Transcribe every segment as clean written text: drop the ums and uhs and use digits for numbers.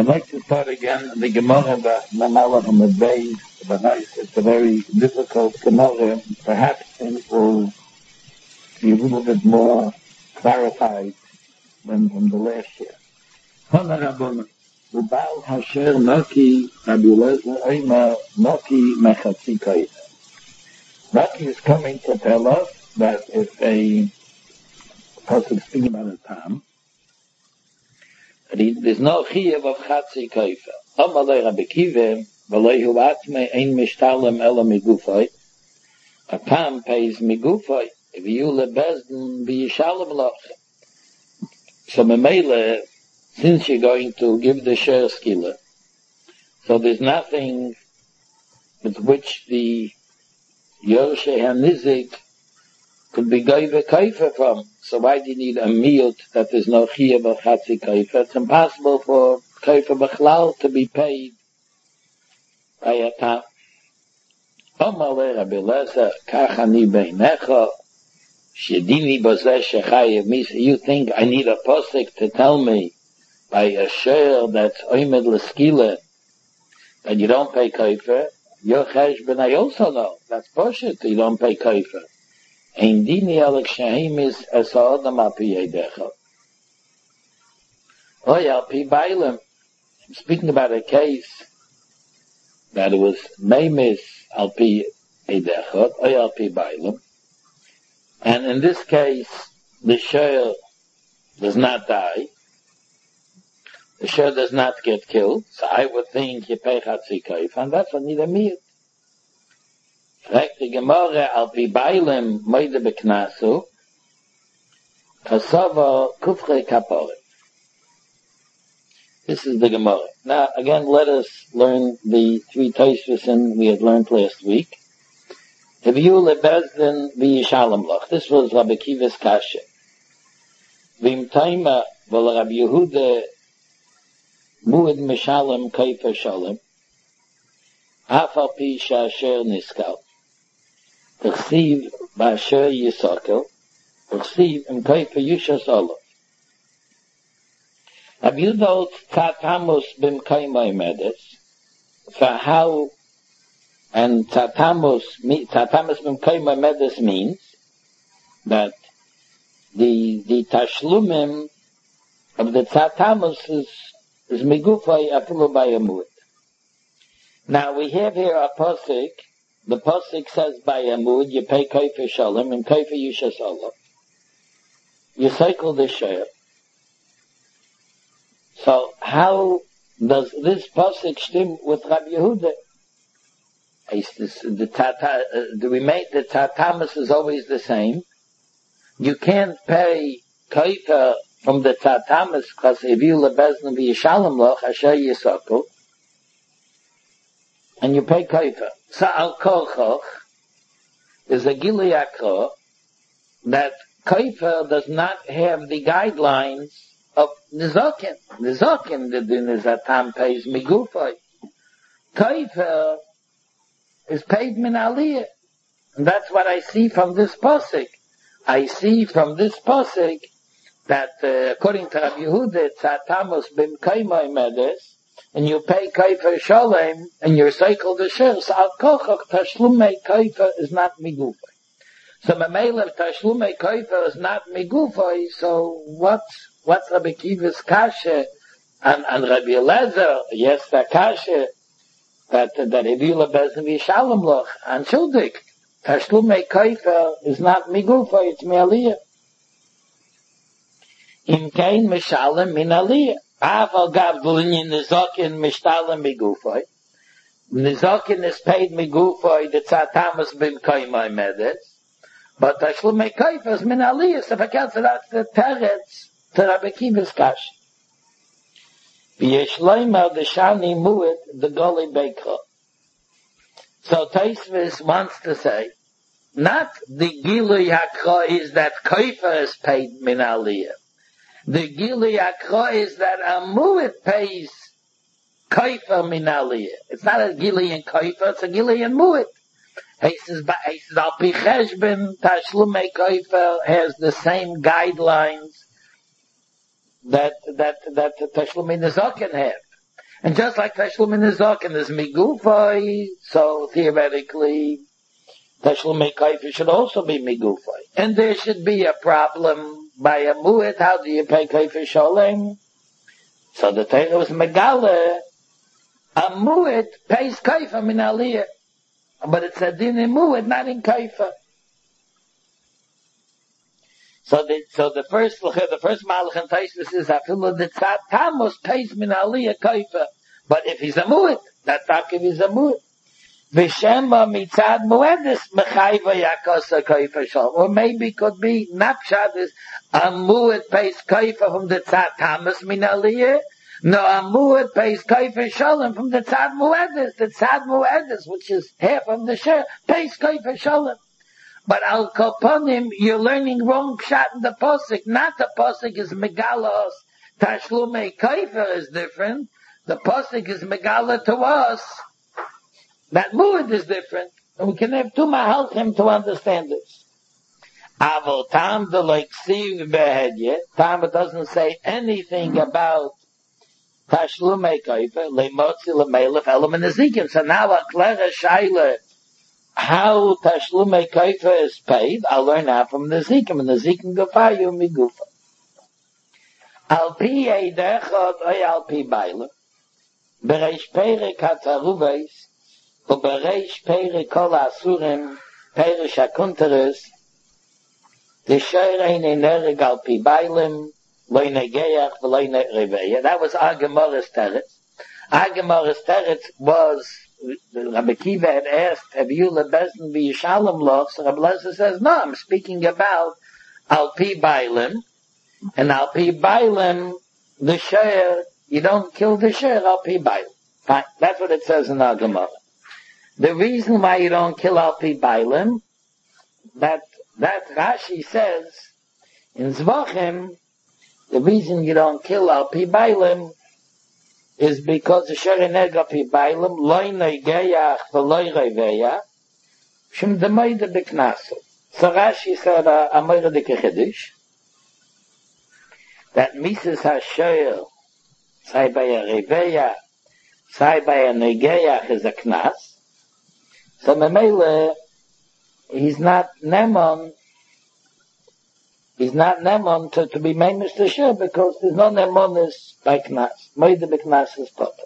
I'd like to start again the Gemara, the Malach and the Beis. It's a very difficult Gemara. Perhaps it will be a little bit more clarified than from the last year. Hana Rabbana, Ubal Hasher Naki Abulazar Oima Naki Mechatzi Koyda. Naki is coming to tell us that if a person speaking about a time, there's no chiyuv of chatzi koifa. Amalei Rabbi Kiva, v'loi hu atmei ein mishtalem ela migufay. A tam pays migufay. If you lebezdin b'yishalem loch. So memele, since you're going to give the share skila, so there's nothing with which the Yorshe HaNizik could be gaiva koifa from. So why do you need a miyut that there's no chiyuv of chatzi koifa? It's impossible for koifa b'chlal to be paid by a tam. Omalei Rabbi Eliezer, kach ani beinecha, shedini bozeh shechayev mis. You think I need a posik to tell me by a share that's oimed l'skila that you don't pay koifa? Your cheshbon I also know. That's poshut, you don't pay koifa. Ein dini alek shahim is as ha'odam al pi yedecha. Oy al pi bailim. I'm speaking about a case that it was meimis al pi yedecha, oy al pi bailim. And in this case, the share does not die. The share does not get killed. So I would think you pay chatzi koif, and that's what need a miyut. Fragt die Gemara, al pi bailim moide beknasu, kasava kufre kaporet. This is the Gemara. Now, again, let us learn the three Tosfos we had learned last week. Heviu lebezdin v'yishalem loch. This was Rabbi Kiva's kasha. V'im taima v'la Rabbi Yehuda mu'ed mishalem kaifa shalem, af al pi sha'asher niskal. T'chsiv ba'asher yisakel, t'chsiv im kaifa yushas olav. Have you known Tatamus b'mkaimai medes? For how, and Tatamus b'mkaimai medes means that the tashlumim of the Tatamus is migufay afilu bayamut. Now we have here a posik. The posik says bayamut you pay kaifa shalom and kaifa yushas olav. You cycle the share. So how does this pasuk stem with Rabbi Yehuda? The tatamus is always the same. You can't pay kaifa from the tatamus because if you lebezna v'yishalem loch asher yisakel, and you pay kaifa. So al kolchoch is a gilui akra that kaifa does not have the guidelines of nizokin. Nizokin, the din is that tam pays migufay. Kaifa is paid min aliyah. And that's what I see from this pasuk. I see from this pasuk that according to Rabbi Yehuda, tzatamus b'mkaimai medes, and you pay kaifa shalem, and you're cycle the shers, al kochach tashlumei kaifa is not migufay. So Mamela Tashlumei Koifa is not Megufay, so what's Rabbi Kiva's kasha and Rabbi Eliezer, yes, the kasha that Evila Bezin Vishalom Loch, and Shuldik, Tashlumei Koifa is not Megufay, it's Me'aliyah. Im Kain Mishalem Min Aliyah. Aval Gav Gulin Nizokin Mishtalem Megufay. Nizokin is paid Megufay, the Tzatamas Bim Kaimai Medes. But Tashlumei Koifa is min aliyah, so if I cancel that's the teretz to Rabbi Kiva's kash. V'yesh loimer the shani mu'et the goli beikra. So Tosfos wants to say, not the gilui hakra is that Koifa is paid min aliyah. The gilui hakra is that a mu'et pays Koifa min aliyah. It's not a gilui in Koifa, it's a gilui in mu'et. He says, al pi cheshbon, tashlumei koifa has the same guidelines that tashlumei nezokin have. And just like Tashlum in Nizokin is Migufay, so theoretically, Tashlum Kaifa should also be Migufay. And there should be a problem by a Mu'et, how do you pay Kaifa Sholem? So the Torah was Megale, a Mu'et pays Kaifa min Aliyah. But it's a din in Mu'et, not in Kaifa. So the first Malach and Taisvis is Afilu the Tzad Tamus pays min Aliyah Kaifa. But if he's a Mu'et, that Takiv is a Mu'et. V'shema mitzad Mu'edis mechayva yakosa Kaifa Shalom. Or maybe it could be Napshat is a Mu'et pays Kaifa from the Tzad Tamus min Aliyah. No, a Mu'et pays Kaifa Shalom from the Tzad Mu'edis. The Tzad Mu'edis, which is half of the share, pays Kaifa Shalom. But Al Koponim, you're learning wrong pshat in the Posik. Not the Posik is Megalos. Tashlumei Kaifa is different. The Posik is Megala to us. That Mu'ed is different. And we can have two Mahalchim to understand this. Avol Tam the like Siv Behedye. Tam it doesn't say anything about Tashlumei Kaifa. Leimotzi Lemelef Elam and Ezekiel. So now a Klera Shaila how Tashlumei Kaifa is paid, I'll learn out from the Zikim, and the Zikim Gufayu Migufa. Al pi Eidechot oy al pi Baila, Bereish Perek HaTzaruves, U Bereish Perek Kol Asurim, Perish HaKunteres, the Sherein Enereg al pi Bailim, Loi Negeach, Loi Nereveya. That was Agemoris Teretz. Agemoris Teretz was Rabbi Kiva had asked, have you lebezin b'yishalom loch? So Rabbi Lezer says, no, I'm speaking about al pi bailim, and al pi bailim, the share, you don't kill the share al pi bailim. Fine, that's what it says in our Gemara. The reason why you don't kill al pi bailim, that Rashi says in Zvachim, the reason you don't kill al pi bailim is because the Sher Energa Pi Bailam Loi Negeach V'Loi Reveya Shem Demoide B'Knaso. So Rashi said a Moira de Kechedish that Mises HaSher say by a Reveya say by a Negeach is a Knas. So Memele he's not Nemon to be famous to share because there's no Nemonis by Knas. Moide B'Knas is Potter.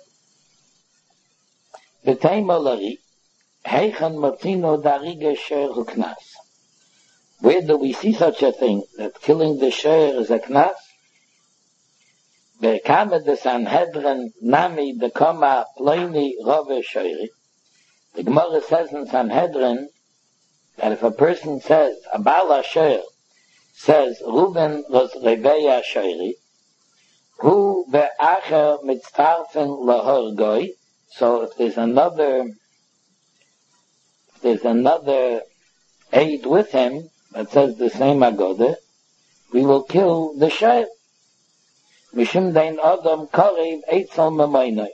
B'tei Molari, Heichan Martino Dariga Sher Hu Knas. Where do we see such a thing, that killing the Sher is a Knas? Be'kamed the Sanhedrin Nami the Koma Ploini Rove Shoiri. The Gemara says in Sanhedrin that if a person says, a Baal Sher says, Ruben was Reveya Shoiri, who ve'acher mitztarfen lahorgoi. So if there's another aid with him that says the same agoda, we will kill the shayr. Mishum dein adam karev eitzel mamoinoi.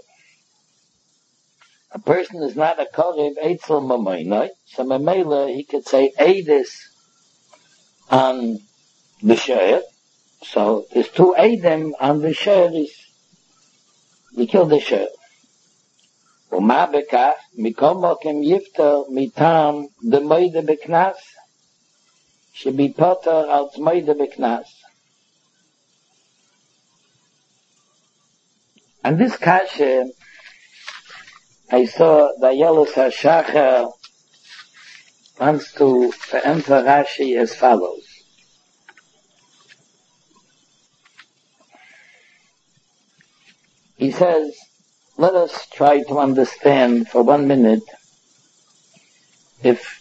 A person is not a karev eitzel mamoinoi, so memela he could say eidis on the shayr. So there's two Eidim on the share is, we kill the share. Uma bekach, mikomokim yifter mitam the moide beknas, should be potter als moide beknas. And this kasha, I saw the Yelus HaShacher wants to enter Rashi as follows. He says, let us try to understand for 1 minute if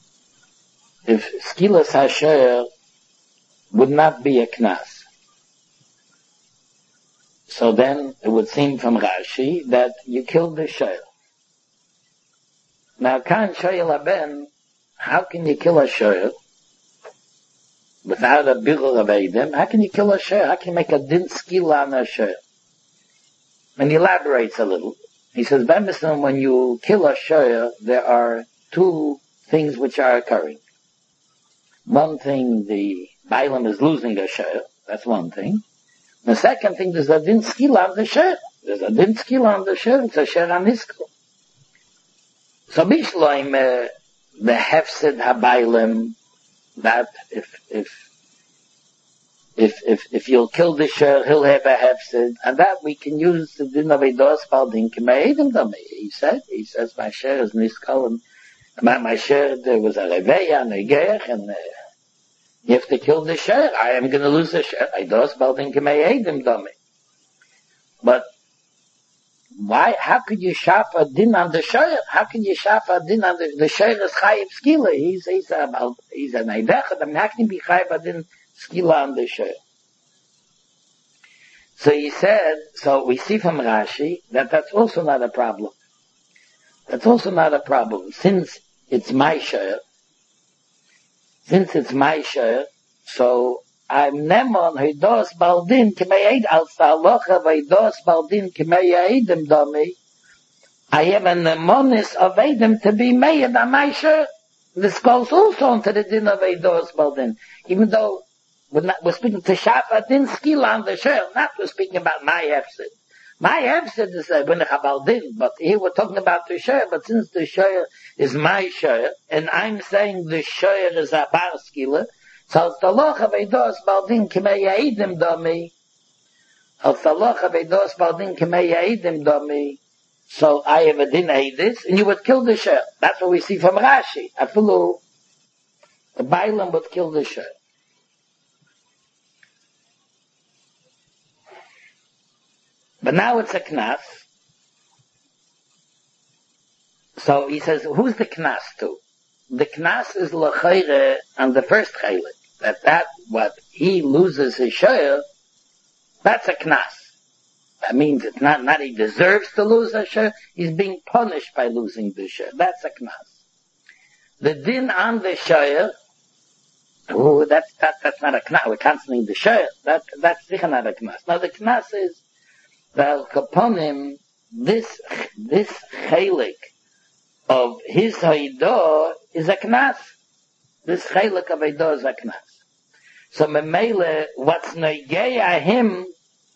Skilas HaSher would not be a Knas. So then it would seem from Rashi that you killed the Sher. Now, Kan Shoyel Aben, how can you kill a Sher without a Birur of Eidim? How can you kill a Sher? How can you make a Din Skila on a Sher? And he elaborates a little. He says, when you kill a Sher, there are two things which are occurring. One thing, the Bailam is losing a Sher. That's one thing. The second thing, there's a din skila on the share. There's a din skila on the share. It's a share on iskal. So bishloim the hefsid habaylim, that if you'll kill the share, he'll have a hefsid, and that we can use the din of eidos baldin k'me'edim dami. He says my share is niskal, and my share there was a reveya and a geich, and you have to kill the share. I am going to lose the share. Eidos baldin k'me'edim dami. But why? How could you shop a din on the shayr? How can you shop a din on the shayr is chayiv skila? He's an eidechad. I mean, how can you be chayiv a din skila on the shayr? So he said. So we see from Rashi that that's also not a problem. That's also not a problem since it's my shayr. Since it's my shayr, so I'm nemon hidos baldin k'me'ed al sa'alocha v'hidos baldin k'me'edim domi. I am a nemonis of Edom to be made on my share. This goes also into the din of hidos baldin. Even though we're speaking to shafa din skill on the share, not we're speaking about my hefsid. My hefsid is a benech baldin, but here we're talking about the share. But since the share is my share, and I'm saying the share is a bar skila, so al-talocha v'eidos baldin k'mei ya'idim domi. Al-talocha v'eidos baldin k'mei ya'idim domi. So I have a din eidis, and you would kill the share. That's what we see from Rashi. Afilu, the Bailam would kill the share. But now it's a knas. So he says, who's the knas to? The knas is l'chayre on the first chaylik. That what he loses his share, that's a knas. That means it's not he deserves to lose a share, he's being punished by losing the share. That's a knas. The din on the share, that's not a knas. We're canceling the share. That's sicher not a knas. Now the knas is that kaponim, this chaylik of his haidah is a knas. This chaylik of haidah is a knas. So memele, what's negeya him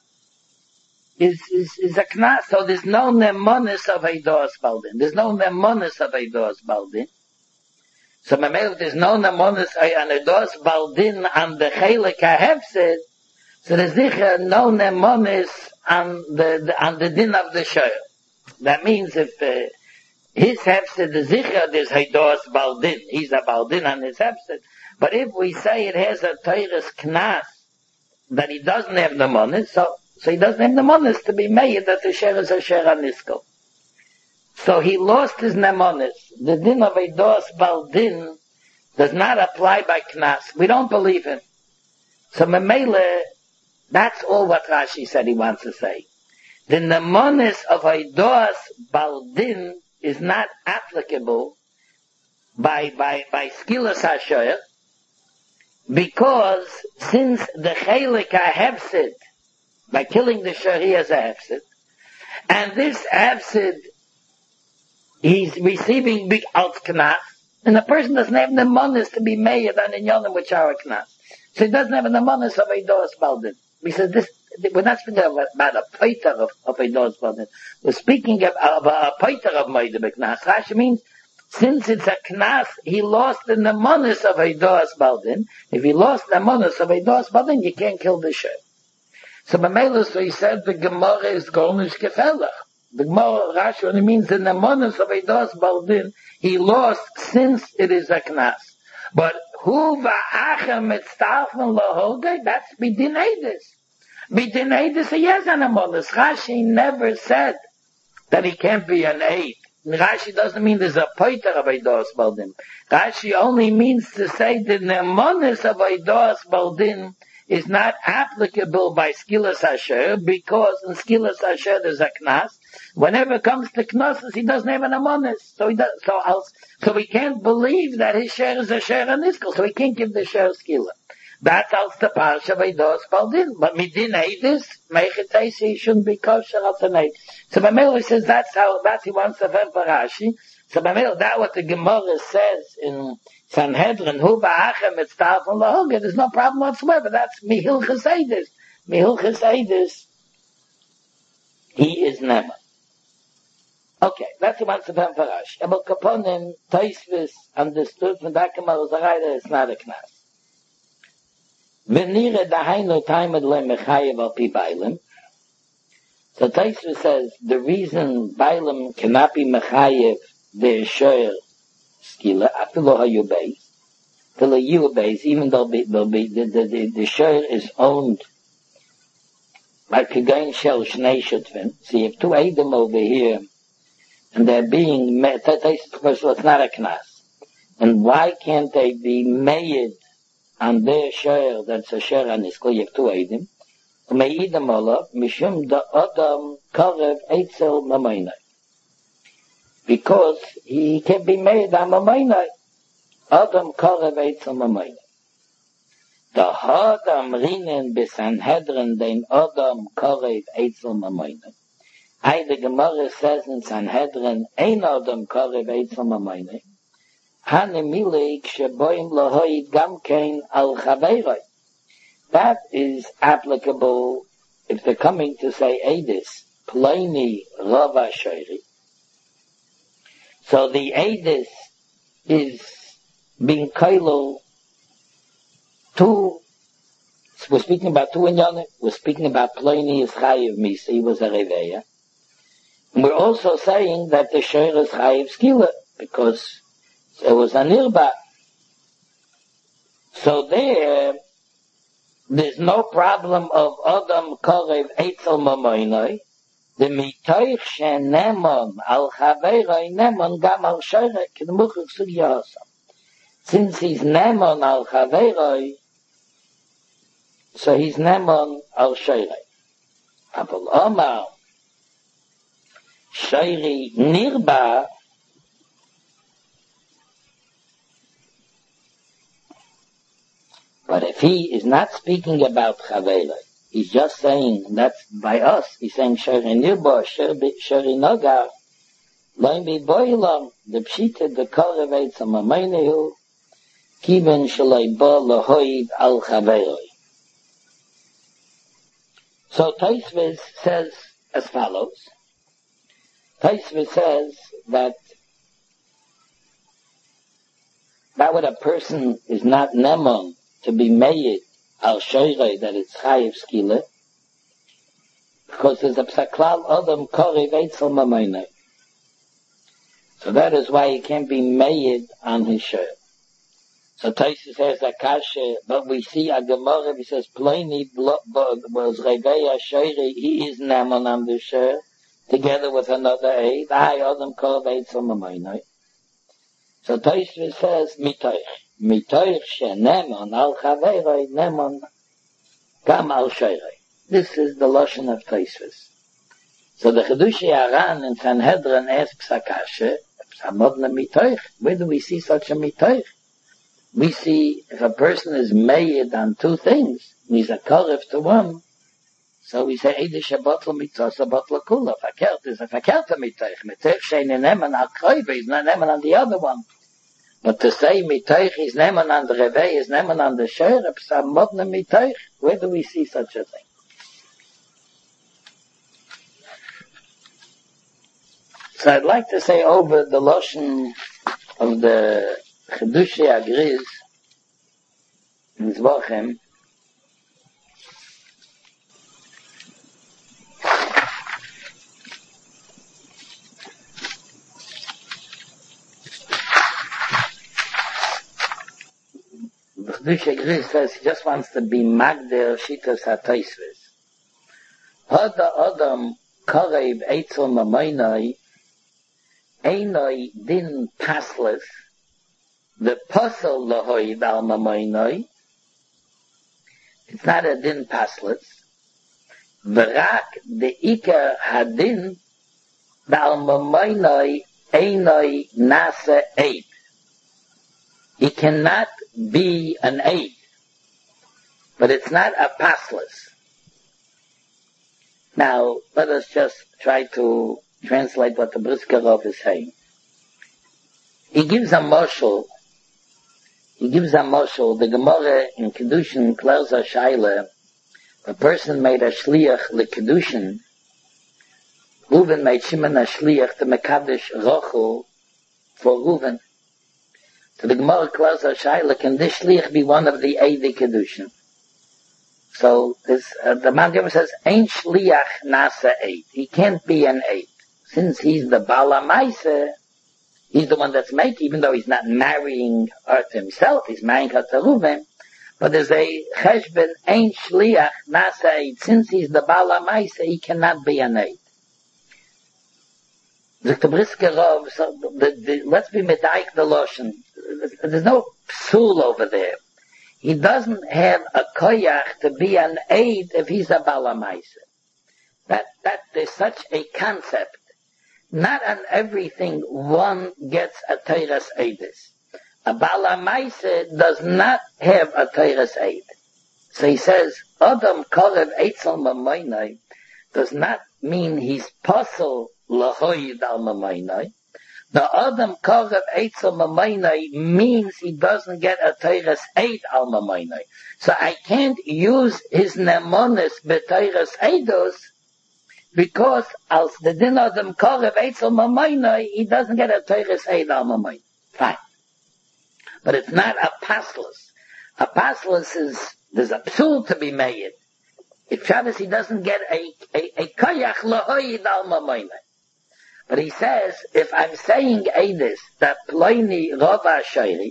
is a knas. So there's no nemonis of haidah baldin. There's no nemonis of haidah baldin. So memele, there's no nemonis and haidah baldin on the chaylik hahefsid. So there's sicher no nemonis on the din of the shayr. That means if his hefsid is zicher, there's haidos baldin. He's a baldin on his hefsid. But if we say it has a teires knas, that he doesn't have the money, so he doesn't have the money to be made that the share is a share anisko. So he lost his nemonis. The din of haidos baldin does not apply by knas. We don't believe him. So memele, that's all what Rashi said he wants to say. The nemonis of haidos baldin is not applicable by skilas hashoyer, because since the chelik hahefsid, by killing the shor he has a hefsid, and this hefsid he's receiving big alt knas, and the person doesn't have the monis to be made on in yonim with our knas, so he doesn't have the monis of haidos baldin. We said this. We're not speaking about a paiter of haidos baldin. We're speaking of a paiter of moide beknas. Rashi means, since it's a knas, he lost the nemonis of haidos baldin. If he lost the nemonis of haidos baldin, you can't kill the sheh. So so he said the Gemara is gornish gefelach. The Gemara Rashi only means the nemonis of haidos baldin he lost since it is a knas. But hu va'achem mitztarfen lahodei, that's bidin eidis. Bidin eidis, he has an nemonis. Rashi never said that he can't be an aid. Rashi doesn't mean there's a poiter of haidos baldin. Rashi only means to say the nemonis of haidos baldin is not applicable by skilas asher, because in skilas asher there's a knas. Whenever it comes to knosses, he doesn't have an amonis. So we can't believe that his share is a share aniskal, so he can't give the share skila. That's als the parsha of haidos baldin. But midin eidis, meichetais, he shouldn't be kosher als an eid. So Mamela says that's he wants to ver Rashi. So Mamela, that's what the Gemara says in Sanhedrin, hu ba'achem mitztarfen lahoga, there's no problem whatsoever. That's mihil chesedis. Mihilchas Eidus, he is Neman. Okay, that's what the Pen Parash. Aber Kaponim, Taisvis, understood from Dakamal Zaraida, it's not a Knas. Venire Dahainu Taimed Le Mechayev Al Pi Bailim. So Taisvis says, the reason Bailim cannot be Mechayev, the Shoyer Skila, Afilo HaYubeis, till a Yubes, even though the Shoyer is owned by Kegain Shel Shnei Shutvin. So you have two Edom over here, and they're being, first of all, it's not a Knas. And why can't they be made on their share that's a share on this? You have two Edom. Me'idam Allah, Mishum da Adam Karev Eitzel Mamainai. Because he can be made on Mamainai. Adam Karev Eitzel Mamainai. The Hadam Rinen Besanhedrin den Adam Karev Eitzel Mamainai. The Gemara says in Sanhedrin, Ein Adam Karev Eitzel Mamainai. Hane Milik Sheboim Lahoid Gamkein Al Chaveiroi. That is applicable if they're coming to say Eidis, Pliny Rava Shoiri. So the Eidis is being kailo two, we're speaking about two inyanim, we're speaking about Pliny is Chayiv Misa, he was a Reveya. And we're also saying that the Shoir is Chayiv Skila, because it was a Nirba. So there's no problem of Adam Korev Eitzel Mamoinoi. The Mitoich Shenemon Al Chaveiroi Nemon Gam Al Shoirei K'nemuchuk Sugya Hosam. Since he's Nemon Al Chaveiroi, so he's Nemon Al Shoirei. Aval Omar Shoiri Nirba. But if he is not speaking about Chaveiroi, he's just saying, that's by us, he's saying, Sheri Nirba, Sheri Nogar, Loim Bi Boilam, the Pshita, the Korev Eitzel Mamoinei, Kiven Shaloi Bo Lahoid Al Chaveiroi. So Taisvis says as follows. Taisvis says that when a person is not Nemon, to be made al shoyrei, that it's chayiv skila, because there's a psaklal adam korev eitzel mamoinei. So that is why he can't be made on his shayr. So Taisa says akasha, but we see a Gemara, he says Pliny was reveya shoyrei, he is naman on the shayr, together with another aid, I adam korev eitzel mamoinei. So Taisa says mitoich. Mitoich shenemon al chaveiroi nemon gam al shoiroi. This is the lashon of Taisvis. So the Chedushi Aran in Sanhedrin asks Akasha, Samodna mitoich, where do we see such a mitoich? We see if a person is made on two things, he's a korev to one, so we say Eidish abotl mitzos abotl kula. Fakert is a fakert mitoich. Mitoich shenemon al choive, he's not neman on the other one. But to say mitoich is neman on the revei, is neman on the shoyer, modna mitoich, where do we see such a thing? So I'd like to say over the lotion of the Chedushi Agriz in Zvochem, Chedushi Agriz says he just wants to be Magder Shitas HaTaisvis. Hada Adam Korev Eitzel Mamoinoi Einoi Din Pasles the Pasel Lahoid Al Mamoinoi. It's not a Din Pasles. V'rak the Iker Hadin Al Mamoinoi Einoi Nasa Eid. He cannot be an Eid, but it's not a Pasles. Now, let us just try to translate what the Briskerov is saying. He gives a moshel. The Gemara in Kedushin Klerza Shaila, a person made a shliach l'kedushin, Reuven made Shimon a shliach to Mekadosh Rochel for Reuven. So the Gemara calls a shaila, can this shliach be one of the Eidei Kedushin? So this, the Magen says, ain't shliach nasa eid. He can't be an eid. Since he's the Bala Maisa, he's the one that's making, even though he's not marrying her to himself, he's marrying her to Reuven. But there's a cheshbon, ain't shliach nasa eid. Since he's the Bala Maisa, he cannot be an eid. Let's be medaik the lotion. There's no psul over there. He doesn't have a koyach to be an aid if he's a balamaisa. That there's such a concept. Not on everything one gets a teiras aidis. A balamaisa does not have a teiras aid. So he says, Adam korev eitzel mamoinai does not mean he's puzzled lahoyid al mamoinai. The Adam Korev Eitzel Mamainai means he doesn't get a Teiras Eid al Mamainai. So I can't use his Nemonis B'Teiras Eidos because as the din Adam Korev Eitzel Mamainai, he doesn't get a Teiras Eid al Mamainai. Fine. But it's not a Paslas. A Paslas is, there's a psul to be made. If Shabbos he doesn't get a Koyach Lahoyid al Mamainai. But he says, if I'm saying Eidis, that Ploini Rova Shoiri,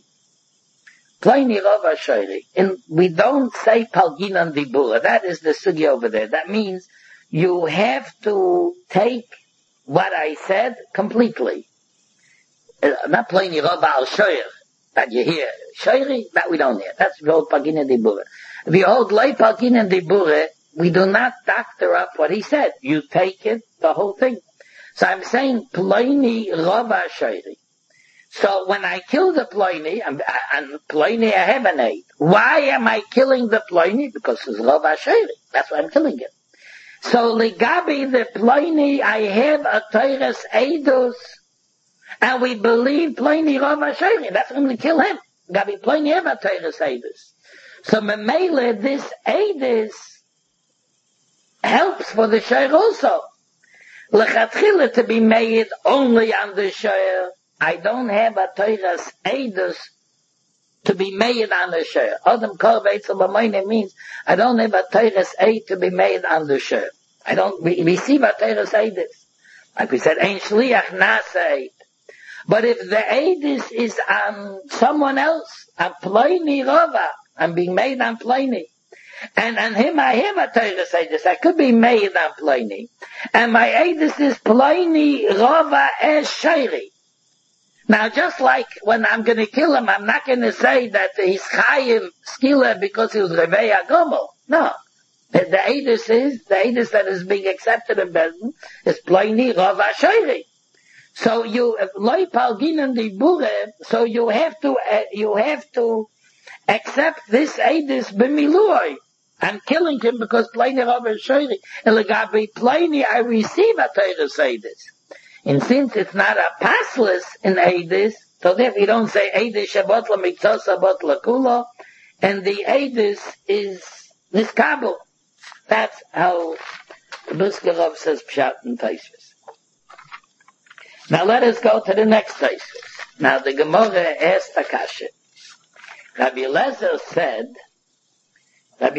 and we don't say Palginan Dibura, that is the sugi over there. That means you have to take what I said completely. Not Ploini Rova Al Shoir, that you hear. Shoiri, that we don't hear. That's the old Palginan Dibura. If you hold Lei Palginan Dibura, we do not doctor up what he said. You take it, the whole thing. So I'm saying Ploini Rova Shoiri. So when I kill the Ploini, and Ploini I have an aid. Why am I killing the Ploini? Because it's Rova Shoiri. That's why I'm killing it. So Ligabi the Ploini, I have a Teiras Eidus, and we believe Ploini Rova Shoiri. That's when we kill him. Gabi Ploini have a Teiras Eidus. So Memele, this Eidus helps for the Shoir also. Lechatchila to be made only on the Shoir. I don't have a Teiras Eidus to be made on the Shoir. Adam Kol Beitzel B'Moine means I don't have a Teiras Eid to be made on the Shoir. I don't receive a Teiras Eidus. Like we said, Ein Shliach Nasa Eid. But if the Eidus is on someone else, on Ploini Rova, I'm being made on Ploini. And on him I have a Teiras Eidus. I could be made on Ploini. And my Eidus is Ploini Rova Es Shoiri. Now just like when I'm going to kill him, I'm not going to say that he's Chayim Skila because he was Revei Agomel. No. The Eidus that is being accepted in Bezdin is Ploini Rova Shoiri. So Loi Palginan Dibure, so you have to accept this Eidus B'Miluoi. I'm killing him because Ploini Rova Shoiri. And Legabi Ploini, I receive a Teiras Eidus. And since it's not a passless in Eidus, so therefore you don't say Eidus Shabbat La Miktzah Shabbat La Kula, and the Eidus is Niskabel. That's how the Brisker Rav says Pshat and Taisvis. Now let us go to the next Taisvis. Now the Gemara asked Akasha. Rabbi Eliezer said that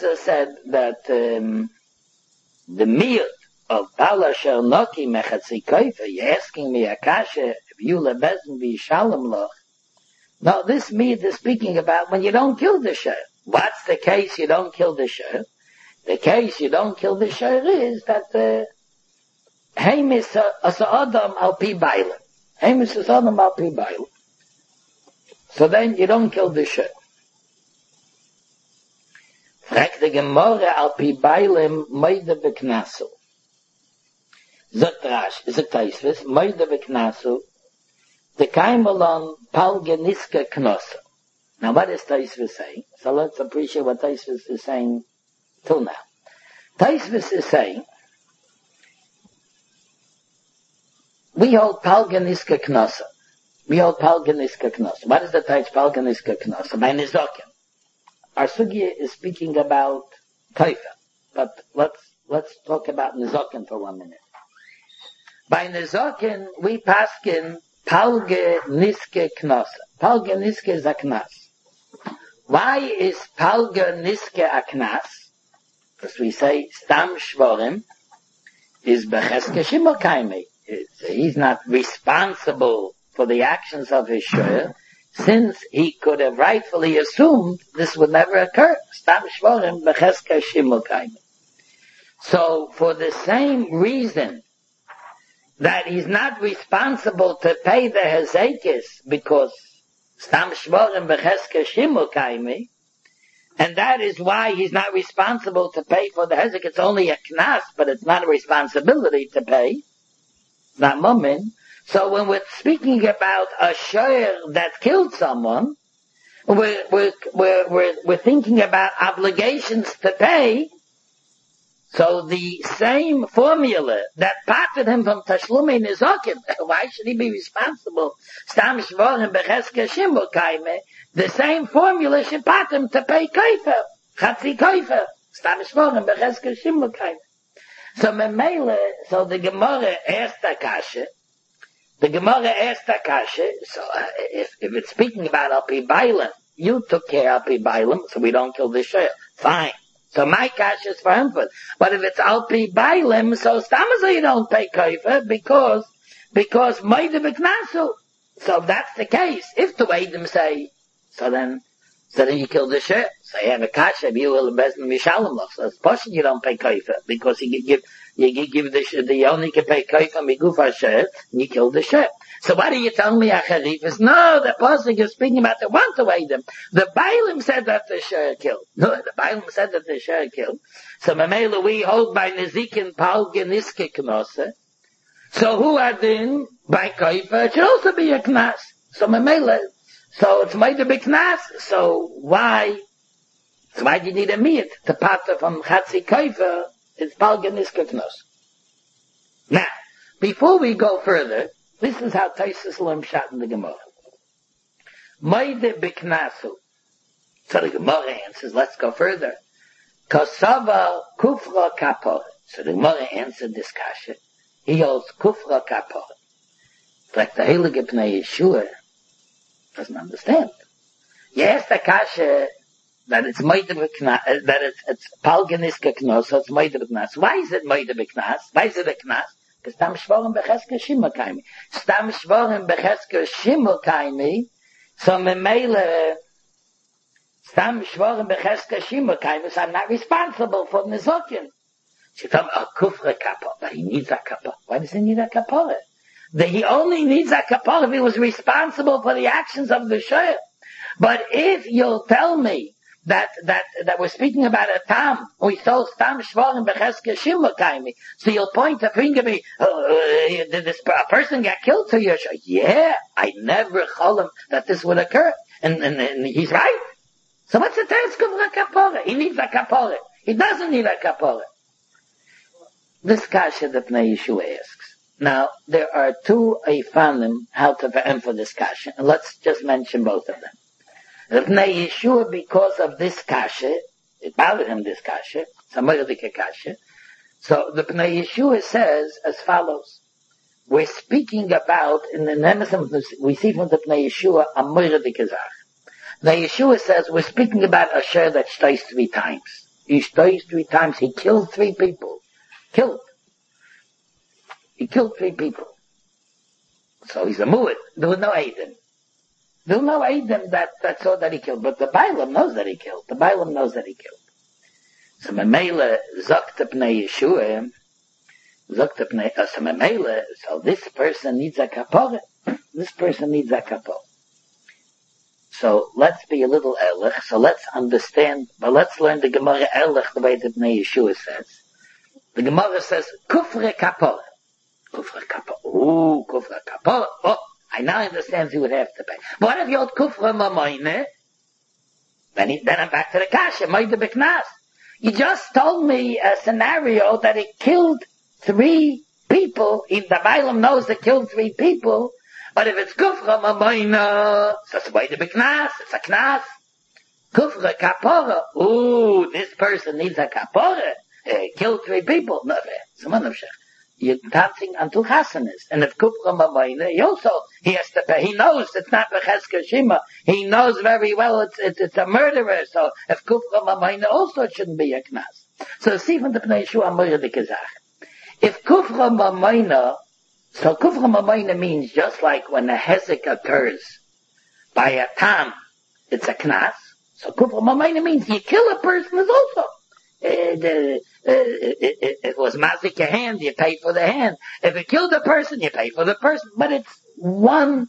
the miyut of Bala Shernoki Mechatzi Koifa, you're asking me Akasha, if you lebezin be shalom loch. No, this miyut is speaking about when you don't kill the sher. What's the case you don't kill the sher? The case you don't kill the sher is that Heimis Adam al pi bailim. Heimis Adam al pi bailim. So then you don't kill the sher. Fragt the Gemara al pi bailim moide beknasu. Zot Rash, zot Taisvis, moide beknasu, the kaimelon palgeniska knosa. Now what is Taisvis saying? So let's appreciate what Taisvis is saying till now. Taisvis is saying, we hold palgeniska knosa. We hold palgeniska knosa. What is the Taish palgeniska knosa? By Nizokim. Our sugya is speaking about Taifa. but let's talk about Nezokin for 1 minute. By Nezokin, we paskin Palge Niske Knos. Palge Niske is a Knas. Why is Palge Niske a Knas? Because we say Stam Shvorim is Becheske Shimel Kaimei. He's not responsible for the actions of his share, since he could have rightfully assumed this would never occur. Stam Shvorim Becheske Shimel Kaimei. So for the same reason that he's not responsible to pay the Hezekis because Stam Shvorim Becheske Shimel Kaimei, and that is why he's not responsible to pay for the Hezek. It's only a Knas, but it's not a responsibility to pay. Not Mumin. So when we're speaking about a shayr that killed someone, we're thinking about obligations to pay. So the same formula that parted him from Tashlumei Nizokim, why should he be responsible? Stam Shvorim Becheske Shimel Kaimei, the same formula should part him to pay Kaifer, Chatzi Kaifer, Stam Shvorim Becheske Shimel Kaimei. So Memele, so the Gemara asked Akasha, so if it's speaking about Alpi Bailam, you took care of Alpi Bailam, so we don't kill the shayr. Fine. So my cash is for him. But if it's Alpi Bailim, so Stamaza you don't pay Kaifer because Maida B'Knasu. So that's the case. If the Eidim say, so then you kill the shayr. So you have a cash, you will invest in Mishalom Loch. So it's possible you don't pay Kaifer because you give the only can pay Kaifer Migufa shayr, and you kill the shayr. So what are you telling me, Acharif? Is no, the Pasuk is speaking about the one to Eidim. The Bailim said that the shayr killed. No, the Bailim said that the shayr killed. So Mamela, we hold by Nezikin Palge Niske Knose. So who are then by Kaifer? It should also be a Knas. So Mamela, so it's made a big Knas. So why do you need a miyat to pata from Chatzi Kaifer? It's Palge Niske Knose. Now, before we go further, this is how Taisus Lam shot in the Gemara. Maide Biknasu. So the Gemara answers, let's go further. Kosava Kufra Kapor. So the Gemara answered this kasha. He holds Kufra Kapor. Like the Heilige Pnei Yeshua doesn't understand. Yes, the kasha that it's Maide Biknas, that it's Palganiska Knos, so it's Maide Biknas. Why is it Maide Biknas? Why is it a Knas? Because Stam Shvorim Becheske Shimel Kaimei. Stam Shvorim Becheske Shimel Kaimei. So Memele, Stam Shvorim Becheske Shimel Kaimei. So I'm not responsible for Nezokin. She told me, Kufre Kapor. But he needs a Kapor. Why does he need a Kapor? He only needs a Kapor if he was responsible for the actions of the shayr. But if you'll tell me that we're speaking about a tam, we saw Stam Shvorim Becheske Shimel Kaimei. So you'll point a finger at me, did this person get killed to you? Yeah, I never told him that this would occur. And he's right. So what's the task of a kapora? He needs a kapora. He doesn't need a kapora. This kasha that Pnei Yeshua asks. Now, there are two Eifanim how to end for this kasha, and let's just mention both of them. The Pnei Yeshua, because of this kasha, it bothered him, this kasha, it's a Mordecai kasha. So the Pnei Yeshua says as follows. We're speaking about, in the Nemesim, we see from the Pnei Yeshua, a Mordecai zach. Pnei Yeshua says, we're speaking about a share that stays 3 times. He stays 3 times, he killed 3 people. He killed 3 people. So he's a mu'id. There was no Eidim. There was no Eidim that saw that he killed. But the Bailam knows that he killed. The Bailam knows that he killed. So Memele Zokta Pnei Yeshua, so Memele, so this person needs a kapor. This person needs a kapor. So let's be a little ehrlich. So let's understand, but let's learn the Gemara ehrlich the way that Pnei Yeshua says. The Gemara says, Kufre kapor. Kufra kapor. Ooh, kufra kapor. Oh, I now understand he would have to pay. But what if you hold kufra mamoine? Then I'm back to the kasha, Maide B'Knas. You just told me a scenario that it killed 3 people. If the Bailam knows it killed 3 people, but if it's kufra mamoine, so it's Maide B'Knas, it's a knas. Kufra kapora. Ooh, this person needs a kapora. killed 3 people. No, you're dancing until Hasanis. And if Kufra Mamayne, he has to pay. He knows it's not Becheska Shima. He knows very well it's a murderer. So if Kufra Mamayne also it shouldn't be a Knas. So see from the Pnei Yeshua Amir if Kufra Mamayne, so Kufra Mamayne means just like when a Hezek occurs by a Tam, it's a Knas. So Kufra Mamayne means you kill a person is also. It was mazik a hand, you pay for the hand. If it killed a person, you pay for the person. But it's one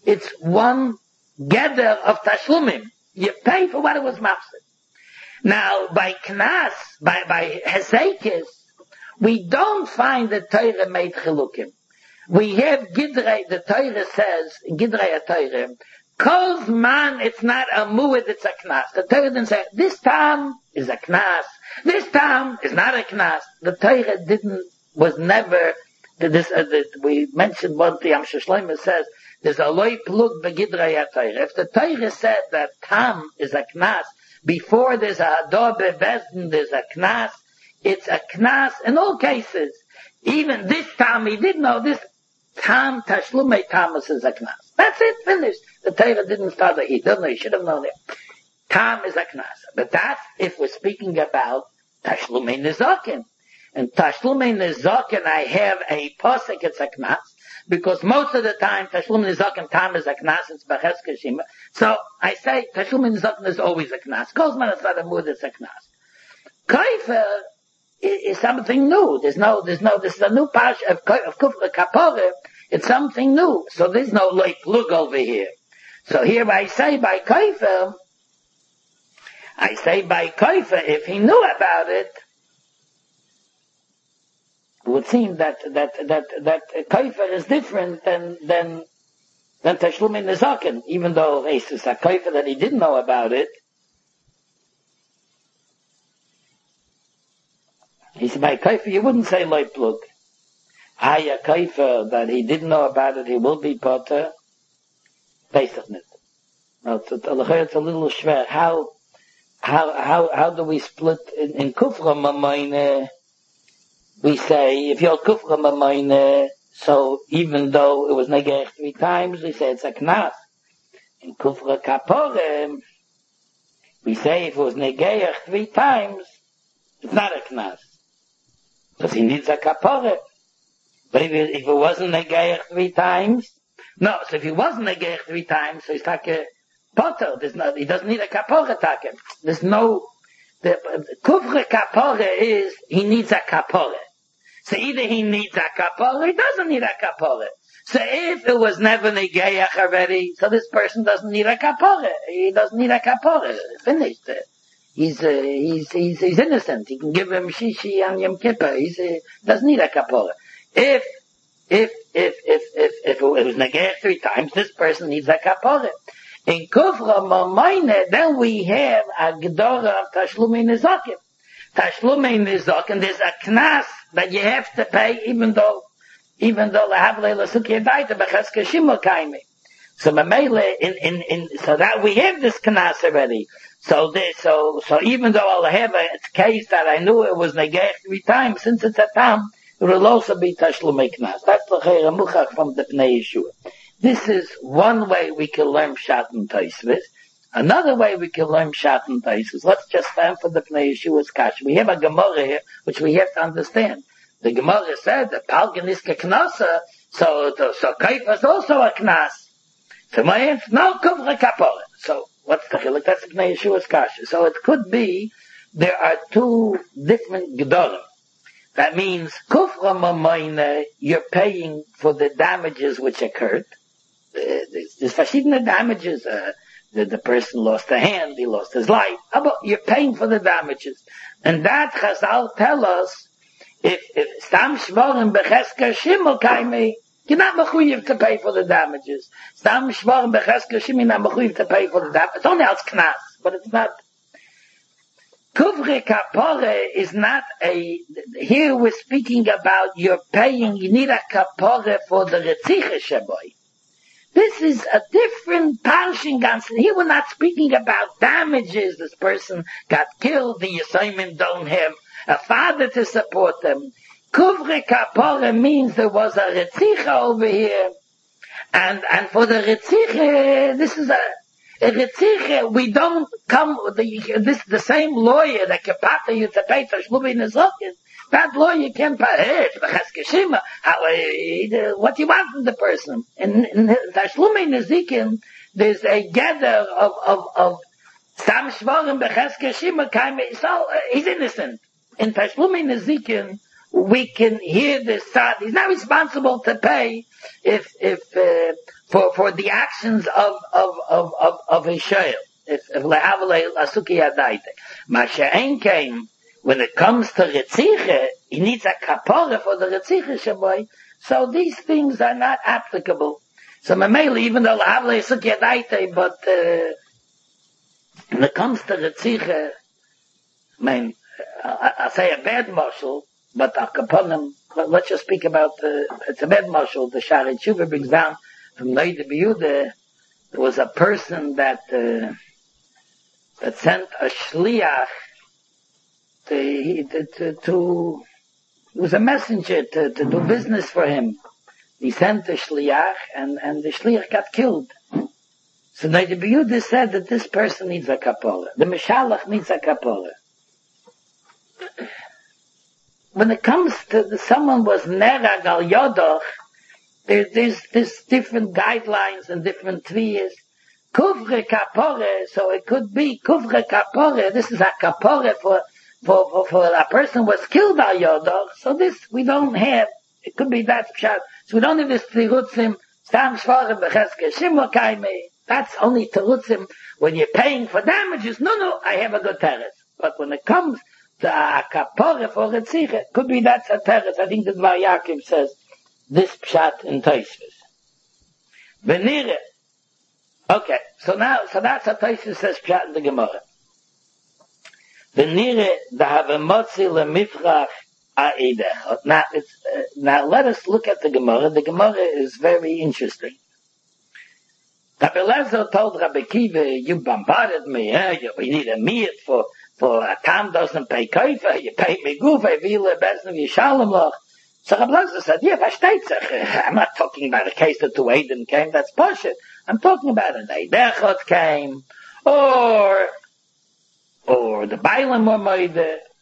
gather of tashlumim. You pay for what it was mafsid. Now, by knas, by hesekis, we don't find the Torah made chilukim. We have Gidrei, the Torah says, Gidrei HaTorah, Kol man, it's not a mu'ed, it's a knas. The Torah didn't say, this time is a knas. This time is not a knas. The Torah was never, we mentioned one thing, Amshel Shlomo says, there's a loy plug begidrei HaTorah. If the Torah said that tam is a knas, before there's a hador bebezdin, there's a knas, it's a knas in all cases. Even this time, he didn't know this tam, tashlumei tamas is a knas. That's it, finished. The Torah didn't start it. He didn't know, he should have known it. Tam is a knas. But that's if we're speaking about Tashlumei Nezakin. And Tashlumei Nezakin, I have a posik, it's a knas. Because most of the time, Tashlumei Nezakin, Tam is a knas, it's Becheska Shima. So I say, Tashlumei Nezakin is always a knas. Kozman is not a mood, it's a knas. Kaifer is something new. This is a new pash of Kufra Kapore. It's something new. So there's no like look over here. So here I say by Kaifer, if he knew about it, it would seem that Kaifer is different than Tashlumei Nezakin, even though it's a Kaifer that he didn't know about it. He said, by Kaifer, you wouldn't say loy plug. A Kaifer that he didn't know about it, he will be potter. Pesach nit. Now, it's a little schwer. How do we split in Kufra Mamayne? We say, if you're Kufra Mamayne, so even though it was Negeich 3 times, we say it's a Knas. In Kufra Kapore, we say if it was Negeich 3 times, it's not a Knas. Because he needs a Kapore. But if it wasn't Negeich 3 times, no, so if he wasn't Negeich 3 times, so he's like a Potter, he doesn't need a kapore taken. There's no, the kufre kapore is, he needs a kapore. So either he needs a kapore, he doesn't need a kapore. So if it was never negayach already, so this person doesn't need a kapore. He doesn't need a kapore. Finished. He's innocent. He can give him shishi and yom kippur. Doesn't need a kapore. If it was negayach 3 times, this person needs a kapore. In Kufra Mamayne, then we have a Gedora of Tashlumei Nezakin. Tashlumei Nezakin, there's a knas that you have to pay, even though Lahavle Lasuki Daita Becheska Shimo Kaimi. So Mamele, so that we have this knas already. So even though I'll have a case that I knew it was Negech 3 times, since it's a tam, it will also be Tashlumei Knas. That's L'cheira Muchach from the Pnei Yeshua. This is one way we can learn Pshat and Tosfos. Another way we can learn Pshat and Tosfos. Let's just stand for the Pnei Yeshua's Kash. We have a Gemara here, which we have to understand. The Gemara said that Palgan is Knasa, so Kaifa is also a Knas. So my answer, no Kufra Kapore. So what's the chiluk? That's the Pnei Yeshua's Kash. So it could be there are 2 different Gedorim. That means Kufra Mamayne, you're paying for the damages which occurred. There's verschiedene damages. The person lost a hand, he lost his life. But you're paying for the damages. And that Chazal tell us, if Stam Shvorim Becheska Shimel Kaimi, you're not mechuyev to pay for the damages. Stam Shvorim Becheska Shimel, you're not mechuyev to pay for the damages. It's only als Knas, but it's not. Kufre Kapore is not here we're speaking about you're paying, you need a Kapore for the Retziche Sheboy. This is a different Parshin Gansen. Here we're not speaking about damages. This person got killed. The assignment don't have a father to support them. Kuvre kapore means there was a retzicha over here. And for the retzicha, this is a retzicha, we don't come, the same lawyer that can pay you to pay Tashlumi Nezokin, that lawyer can pay, what do you want from the person? In Tashlumi Nezokin, there's a gather of Sam Shvarim Becheske Shima, so he's innocent. In Tashlumi Nezokin, we can hear the side. He's not responsible to pay for the actions of his shayl. If le'avalei asuki yadaite. Masha'en came, when it comes to Retziche, he needs a kapara for the Retziche shaboy. So these things are not applicable. So Mamela, even though le'avalei asuki yadaite, but when it comes to Retziche, I say a bad marshal, but Akaponim, let's just speak about it's a bad marshal. The Shari Tshuva brings down from Noida B'Yehuda. There was a person that sent a shliach he was a messenger to do business for him. He sent a shliach, and the shliach got killed. So Noida B'Yehuda said that this person needs a kapora. The Meshalach needs a kapora. When it comes to someone was nerag al yodoch, there's different guidelines and different tviyas. Kuvre kapore, so it could be kuvre kapore. This is a kapore for a person was killed al yodoch. So this we don't have. It could be that pshat. So we don't have this tirutzim. Stam shvarim becheske shimur kaime. That's only tirutzim when you're paying for damages. No, I have a good teretz. But when it comes the kapore for Retziche, could be that's a teretz. I think the Dvar Yaakov says this pshat in Tosfos. Venire. Okay, so that's a Tosfos says pshat in the Gemara. Venire the havemotzi lemifrach ha'idech. Now let us look at the Gemara. The Gemara is very interesting. Rabbi Lezer told Rabbi Kiva, you bombarded me, we need a meat for a tam doesn't pay kaifa, you pay me gufa, vile bezn yishalom loch. So Rabbi Lezer said, yeah, I'm not talking about a case that two Edom came, that's bullshit. I'm talking about an Eidechot came, or the Bailim were made.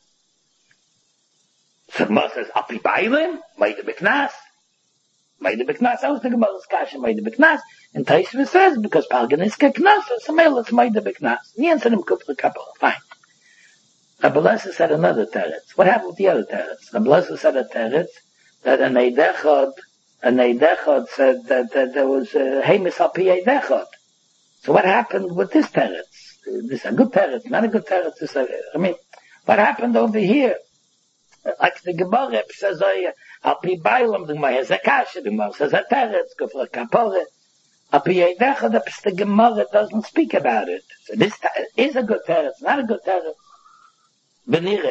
So the Gemara says, Api Bailim, made the Biknas. Made the Biknas, I was the Gemara's kasha, made the Biknas. And Tosfos says, because Palganiska Knas, so let's made the Biknas. The answer him Kupra Kappa, fine. Rabbi Lezer said another teretz. What happened with the other teretz? Rabbi Lezer said a teretz that an Eidechot said that there was a Hemis al Pi Eidechot. So what happened with this teretz? This is a good teretz, not a good teretz. What happened over here? Like the Gemara says, al Pi Bailam, the Gemara has a kasha, the Gemara says a teretz, Kufra Kapore. Al Pi Eidechot, the Gemara doesn't speak about it. So this is a good teretz, not a good teretz. Benire.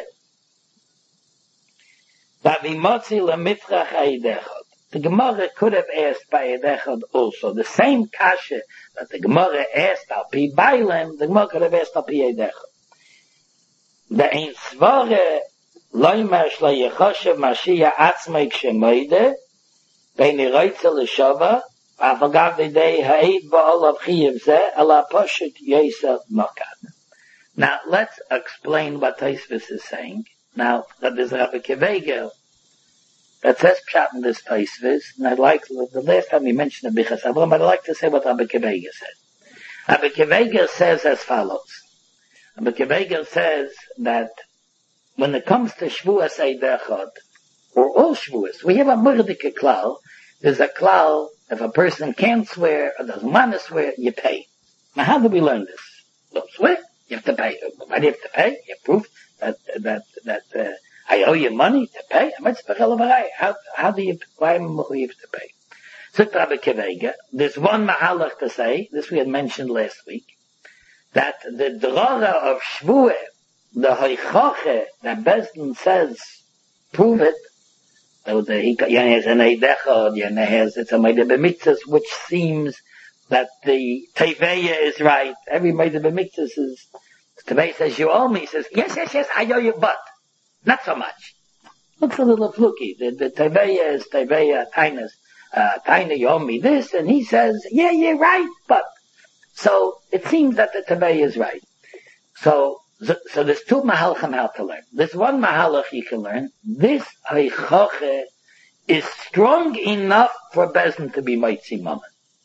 Vavimotzi lemifrach ha'idechot. The Gemara could have asked by Eidechot also. The same kasha that the Gemara asked al Pi Bailam, the Gemara could have asked al Pi Eidechot. The ein svare loimer shla yechoshev Mashiach atzmei kshemoide beini roitze l'shova v'afagav didei ha'id ba'ol av chiyev zeh ala poshut yosef makad. Now, let's explain what Tosfos is saying. Now, that there's Rabbi Kevegel that says pshat in this Tosfos, and I'd like, the last time we mentioned the Bichas Avram, but I'd like to say what Rabbi Kevegel said. Rabbi Kevegel says as follows. Rabbi Kevegel says that when it comes to Shvuas Eidechot, or all Shvuas, we have a Murdike klal. There's a klal, if a person can't swear or doesn't want to swear, you pay. Now, how do we learn this? Don't swear. You have to pay. Why do you have to pay? You have proof that I owe you money to pay. How do you, why am I have to pay? So Rabbi Kevega, there's one mahalach to say, this we had mentioned last week, that the drora of Shvuah, the hoichoche, that Besdin says, prove it, he has an eidechod, it's a meideh b'mitzvahs, which seems that the Teveya is right. Every meideh b'mitzvahs is, Teveya says, you owe me. He says, yes, I owe you, but. Not so much. Looks a little fluky. The Teveya is Teveya Taina Yomi this, and he says, yeah, you're right, but, so it seems that the Teveya is right. So there's two mahalchim how to learn. There's one mahalach you can learn. This Heichoche is strong enough for Bezdin to be Moitzi Mammon.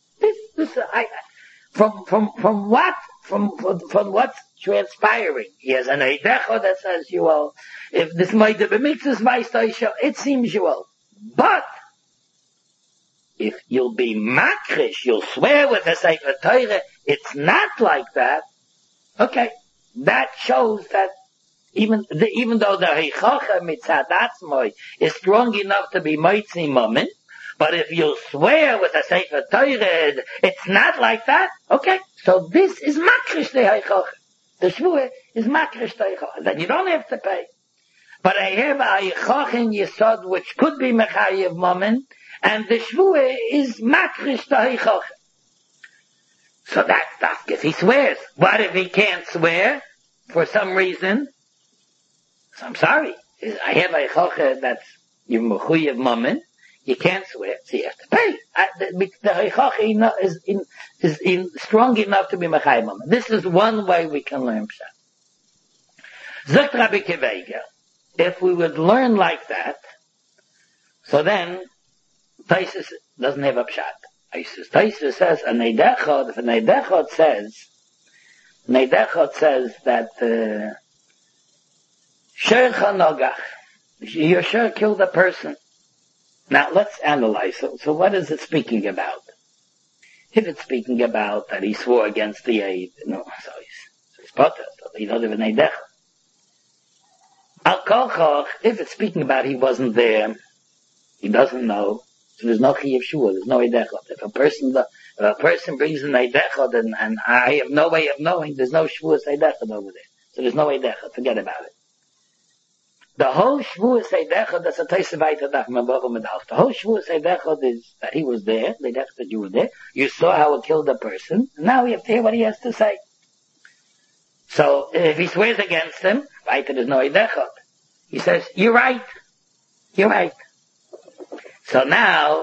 From what's transpiring. He has an Eidecho that says you will, if this Moide b'mitzvahs vaystoisha, it seems you will. But, if you'll be makrish, you'll swear with a Sefer Torah, it's not like that, okay, that shows that even though the Heichoche mitzad atzmoi is strong enough to be Moitzi Mammon, but if you swear with a Sefer Torah, it's not like that, okay, so this is makrish the Heichoche. The shvua is makrish the Heichoche. Then you don't have to pay. But I have a Heichoche in Yesod which could be Mechayev Mammon, and the shvua is makrish the Heichoche. So that's if he swears. What if he can't swear for some reason? So I'm sorry. I have a Heichoche that's your Mechayev Mammon. You can't swear, so you have to pay. The Heichoche is strong enough to be Mechayev Mammon. This is one way we can learn Pshat. Zokt Rabbi Kevega, if we would learn like that, so then Taisus doesn't have a Pshat. Taisus says, a Neidechot, if a Neidechot says that, Sher Chanogach, you sure killed a person. Now let's analyze. So what is it speaking about? If it's speaking about that he swore against the aid, no, so he's potter, so he doesn't have an Eidech. Al Kolchoch, if it's speaking about he wasn't there, he doesn't know, so there's no Chiyuv Shua, there's no Eidechot. If a person brings an Eidechot and I have no way of knowing, there's no Shua Eidechot over there. So there's no Eidechot, forget about it. The whole Shvuah Seidechot, that's a Teisavaita Dach Mabava Medalch. The whole Shvuah Seidechot is that he was there, the Eidechot that you were there, you saw how it killed a person, now you have to hear what he has to say. So, if he swears against him, right, there's no Eidechot. He says, you're right. So now,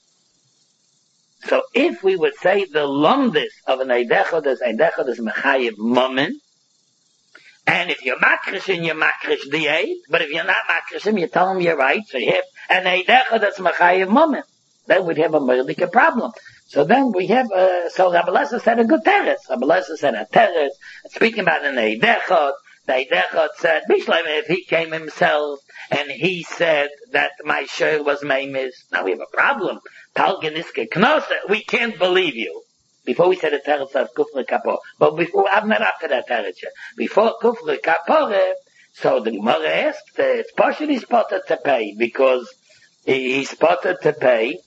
if we would say the lumdis of an Eidechot is Mechayev Mammon, and if you're makrishim, you're makrish the aid. But if you're not makrishim, you tell him you're right. So you have an eidecha that's Mechayev Mammon. Then we'd have a merdika problem. So then we have, so Rabbi Lesser said a good teretz. Rabbi Lesser said a teretz. Speaking about an eidechot, the eidechot said, Bishleim, if he came himself and he said that my shir was meimis, now we have a problem. Talganiske knosse, we can't believe you. Before we said the teretz of Kufre Kapor. But before, I'm not after that teretz. Before Kufre Kapor, so the Gemara asked, it's partially spotted to pay, because he's spotted to pay.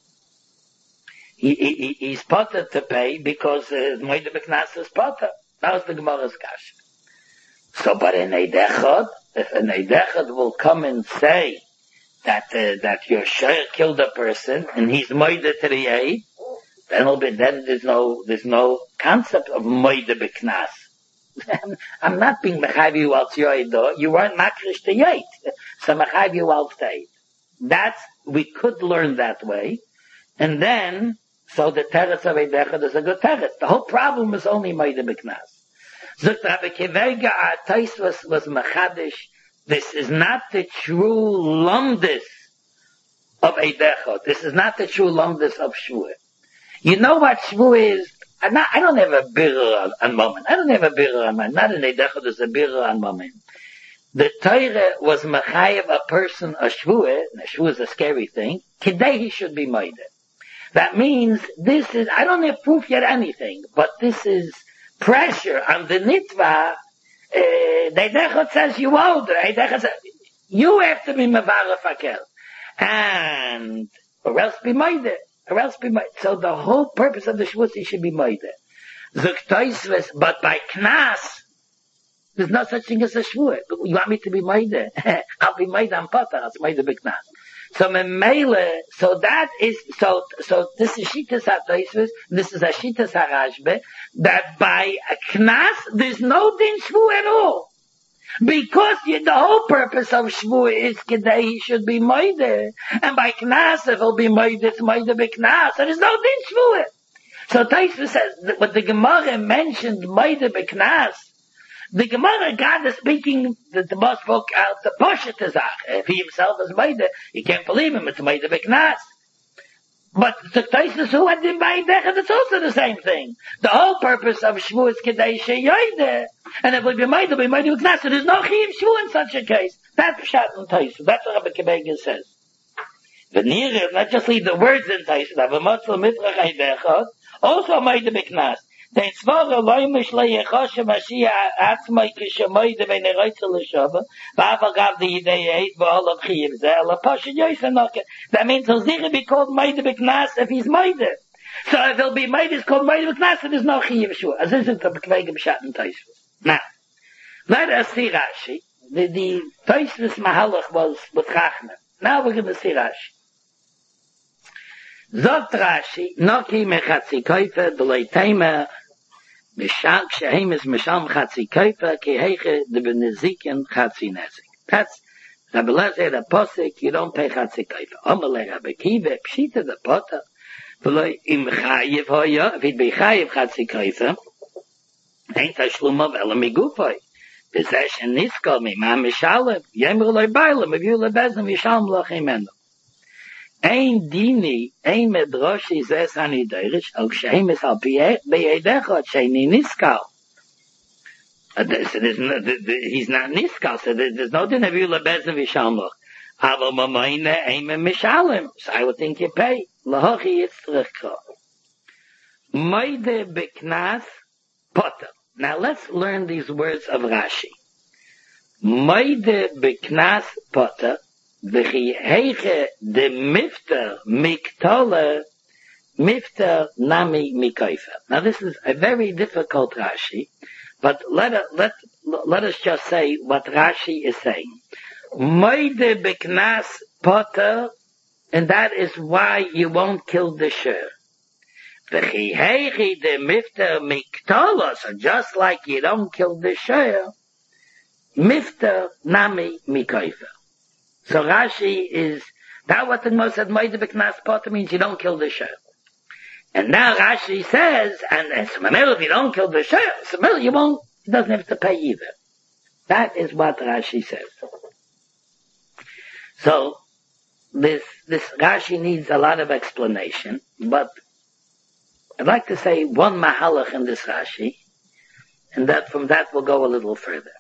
He's spotted to pay because Moed Beknas is spotted. That was the Gemara's kash. So, but an Eidechot, if an Eidechot will come and say that your shayr killed a person and he's Moed to the aid, then there's no concept of Moed Beknas. I'm not being Mechayev you al Tzoydo. You weren't Makrish to Yait. So Mechayev you al Tzoydo. We could learn that way. And then, so the teretz of Eidechot is a good teretz. The whole problem is only Moed Beknas. Zokt Rabbi Kevega, our Tais was Machadish. This is not the true lumdis of Eidechot. This is not the true lumdis of Shvuah. You know what Shvuah is? I don't have a birur on moment. I don't have a birur on moment. Not in Eidechot, there's a birur on moment. The Torah was Mechayev a person, a Shvuah. Shvuah is a scary thing. Today he should be Moed. That means this is, I don't have proof yet anything, but this is pressure on the Nitva. The Eidechot says you owe the Eidechot says, you have to be Mevaref Hakel. And, or else be Moed. So the whole purpose of the Shvuah should be Moed. But by Knas, there's no such thing as a Shvuah. You want me to be Moed? I'll be Moed on Potter, I'll be Moed B'Knas. So that is, so this is Shitas HaTosfos, this is a Shitas HaRashbe, that by a Knas, there's no din Shvuah at all. Because the whole purpose of Shvuah is Kedei he should be Moide. And by Knas, if he'll be Moide, it's Moide B'Knas. There is no Din Shvuah. So Taisva says, that what the Gemara mentioned Moide B'Knas, the Gemara, God is speaking, the boss spoke out the Poshet Tazach. If he himself is Moide, you can't believe him, it's Moide B'Knas. But the Taisva who had Din B'Idechad, it's also the same thing. The whole purpose of Shvuah is Kedei Sheyoide. And it would be Moide B'Knas. So there's no Chiyuv Shvuah in such a case. That's Pshat and Taisva. That's what Rabbi Kebegen says. Not just leave the words in Taisva, but Motzal Mitrach Eidechad, also Moide B'Knas. Den Tzvara loy mishle Yechoshe Mashiach Atzmai Kishamoide V'Neroitzel L'Shava V'Ava Gav the Yidei Eit V'Olav Chiyuv Zeh Ala Pasha Yoyse. That means he'll sicher be called Moide B'Knas if he's Moide. So if he'll be Moide, it's called Moide B'Knas, and there's no Chiyuv Shvuah. As this is the Bekvegem Pshat and Taisva. Now, let us see Rashi. The Taisva's Mahalach was with Rachman. Now we're going to see Rashi. Zot Rashi, Noki Mechatzi Koifer, D'loi Teimer, Mishal, Shehem is Mishal Chatzi Koifer, Ki Heiche, De Beneziken Chatzi Nezik. That's Rabbi Lezer, the Posik, you don't pay Chatzi Koifer. Omelei Rabbi Kiva, Pshita the Potter, D'loi Im Chayiv Hoya, if he'd be Chayiv Chatzi Koifer, Ain't Tashlumov Ela Migufoi. Possession Niskal Mimam Mishalem, Yemer Loi Bailam, if you lebezim Yishalem Loch Imenu. Ein Dini, ein Medroshi Zes Aniderish, Al Shehem is Al Be'edechot, Sheini Niskal. He's not Niskal, so there's no din of you lebezim Yishalem Loch. Aval Mamoine, ein Mishalem. So I would think you pay. Lahochi Yitzrich. Moide B'Knas Potter. Now let's learn these words of Rashi. Moide B'Knas Potter, V'chi Heiche de Mifter Miktole, Mifter Nami Mikoifer. Now this is a very difficult Rashi, but let us just say what Rashi is saying. Moide B'Knas Potter, and that is why you won't kill the shur. So just like you don't kill the share, Mifter Nami Mikoifer. So Rashi is, that what the Gemara said, Moide B'Knas Potter means you don't kill the share. And now Rashi says, and if you don't kill the share, you won't, he doesn't have to pay either. That is what Rashi says. So, this Rashi needs a lot of explanation, but I'd like to say one mahalach in this Rashi, and that from that we'll go a little further.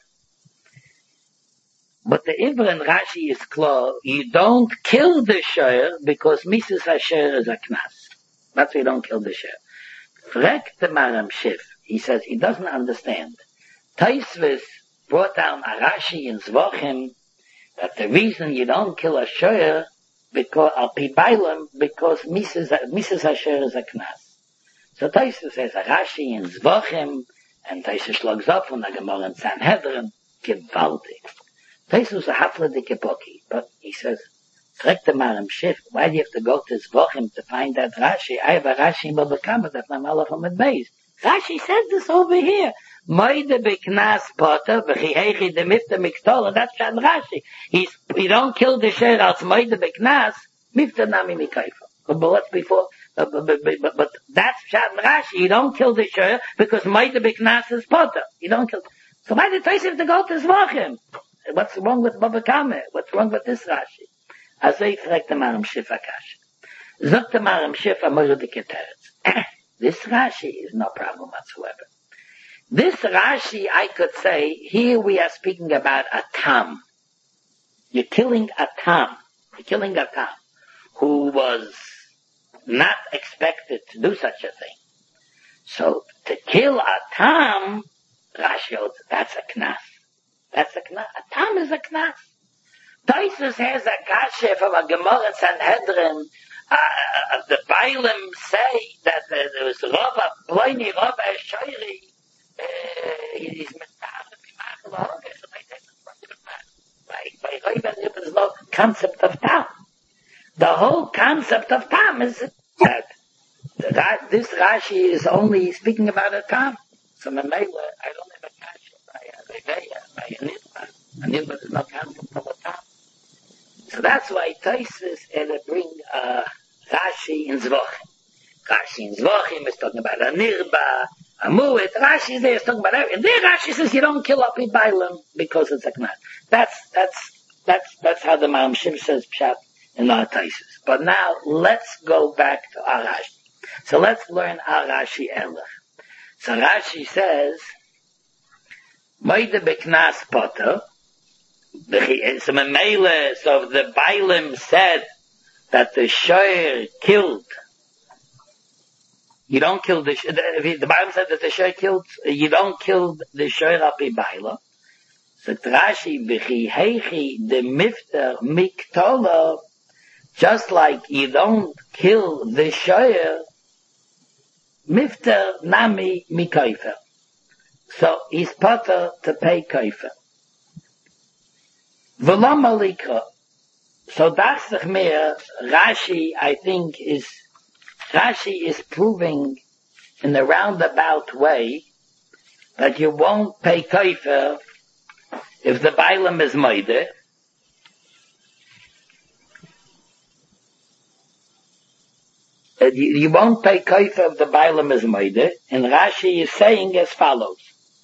But the Ibra in Rashi is clear, you don't kill the share because Mrs. Hasher is a knas. That's why you don't kill the share. Frek the Maram Shif, he says he doesn't understand. Taisvis brought down a Rashi in Zvochim that the reason you don't kill a share because Al Pi Bailam, because Mrs. Hasher is a knas. So Taisa says a Rashi in Zvochim, and Taisa schlugs up from the Gemara in Sanhedrin, gewaltig. Taisa was a hafla de kepoki, but he says, frag the Maram Shif, why do you have to go to Zvochim to find that Rashi? I have a Rashi in Baba Kama that I'm all of them at base. Rashi says this over here. Moide B'Knas Potter, v'chihechi de Mifta Miktola, that's Shan Rashi. You don't kill the share out Moide B'Knas, Mifta Nami Mikaifa. But what's before? But that's Pshat Rashi. You don't kill the shur because Moide B'Knas is Potter. You don't kill. So why did Taisif to go to Zvachim? What's wrong with Baba Kame? What's wrong with this Rashi? Azay fragt the Maram Shif Akash. Zok the Maram Shif Amor de Keteretz. This Rashi is no problem whatsoever. This Rashi, I could say, here we are speaking about a Tam. You're killing a Tam. You're killing a Tam who was not expected to do such a thing. So to kill a Tam, Rashi holds, that's a knas. That's a knas. A Tam is a knas. Taisus has a kasha from a Gemara in Sanhedrin. The Bailim say that there was Rava, Ploini Rava Eshoiri. He's Mishmach, by Rava, there's no concept of Tam. The whole concept of Tam is that this Rashi is only speaking about a Tam. So Memela, I don't have a kasha by a Nidman. And Nirba is not counted from the top. So that's why Taisus bring Rashi in Zvachim. Rashi in Zvachim is talking about a Nirba, a Mu'et. Rashi there is talking about everything. And there Rashi says you don't kill up Bailam because it's a Knat. That's how the Maram Shiv says Pshat in our Taisus. But now let's go back to our Rashi. So let's learn our Rashi Elech. So Rashi says, Moide Beknas Potter. So the Bailim said that the Shoyer killed. You don't kill the Bailim said that the Shoyer killed. You don't kill the Shoyer api Bailam. So Rashi v'chi heichi the mifter miktola. Just like you don't kill the Shoyer, mifter nami mikayfer. So he's potter to pay kayfer. V'lam alikra. So that's the Chmir. Rashi, I think, is proving in a roundabout way that you won't pay kayfer if the Bailam is moide. You won't pay kayfer if the Bailam is moide. And Rashi is saying as follows.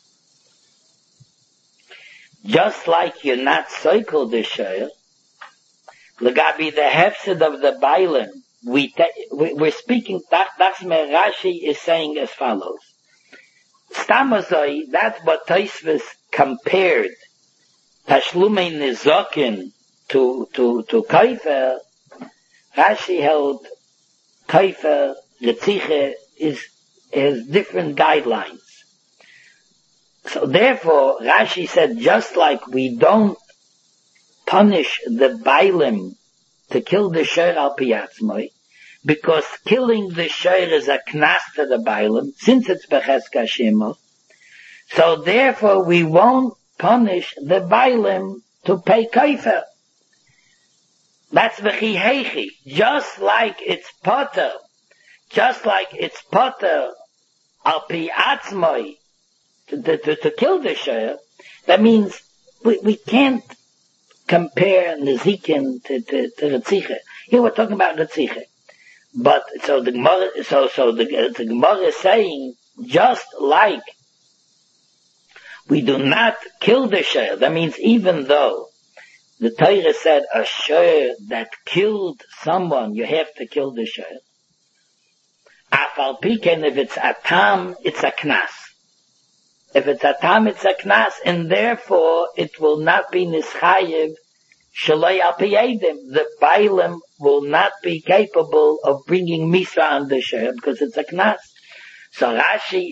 Just like you're not cycle the Shoyer, Lagabi the hefsid of the Bailim, we're speaking, that's where Rashi is saying as follows. Stamazoi, that's what Taisvis compared Tashlumei Nizokin to Kaifer. Rashi held Kaifer, Retziche, is different guidelines. So therefore, Rashi said, just like we don't punish the Bailim to kill the Shoyer al Piyatzmoi, because killing the Shoyer is a knas to the Bailim, since it's Becheska Shemo, so therefore we won't punish the Bailim to pay Kaifer. That's v'chi heichi. Just like it's potter al Piyatzmoi, to kill the Shoyer, that means we can't compare Nezikin to Retziche. Here we're talking about Retziche. But, so the Gemara is saying, just like we do not kill the Shoyer, that means even though the Torah said a Shoyer that killed someone, you have to kill the Shoyer. Afal Piken, if it's a tam, it's a knas. If it's a tam, it's a knas, and therefore it will not be nischayev shaloi al piyedim. The Bailim will not be capable of bringing Misra on the Shoyer because it's a knas. So Rashi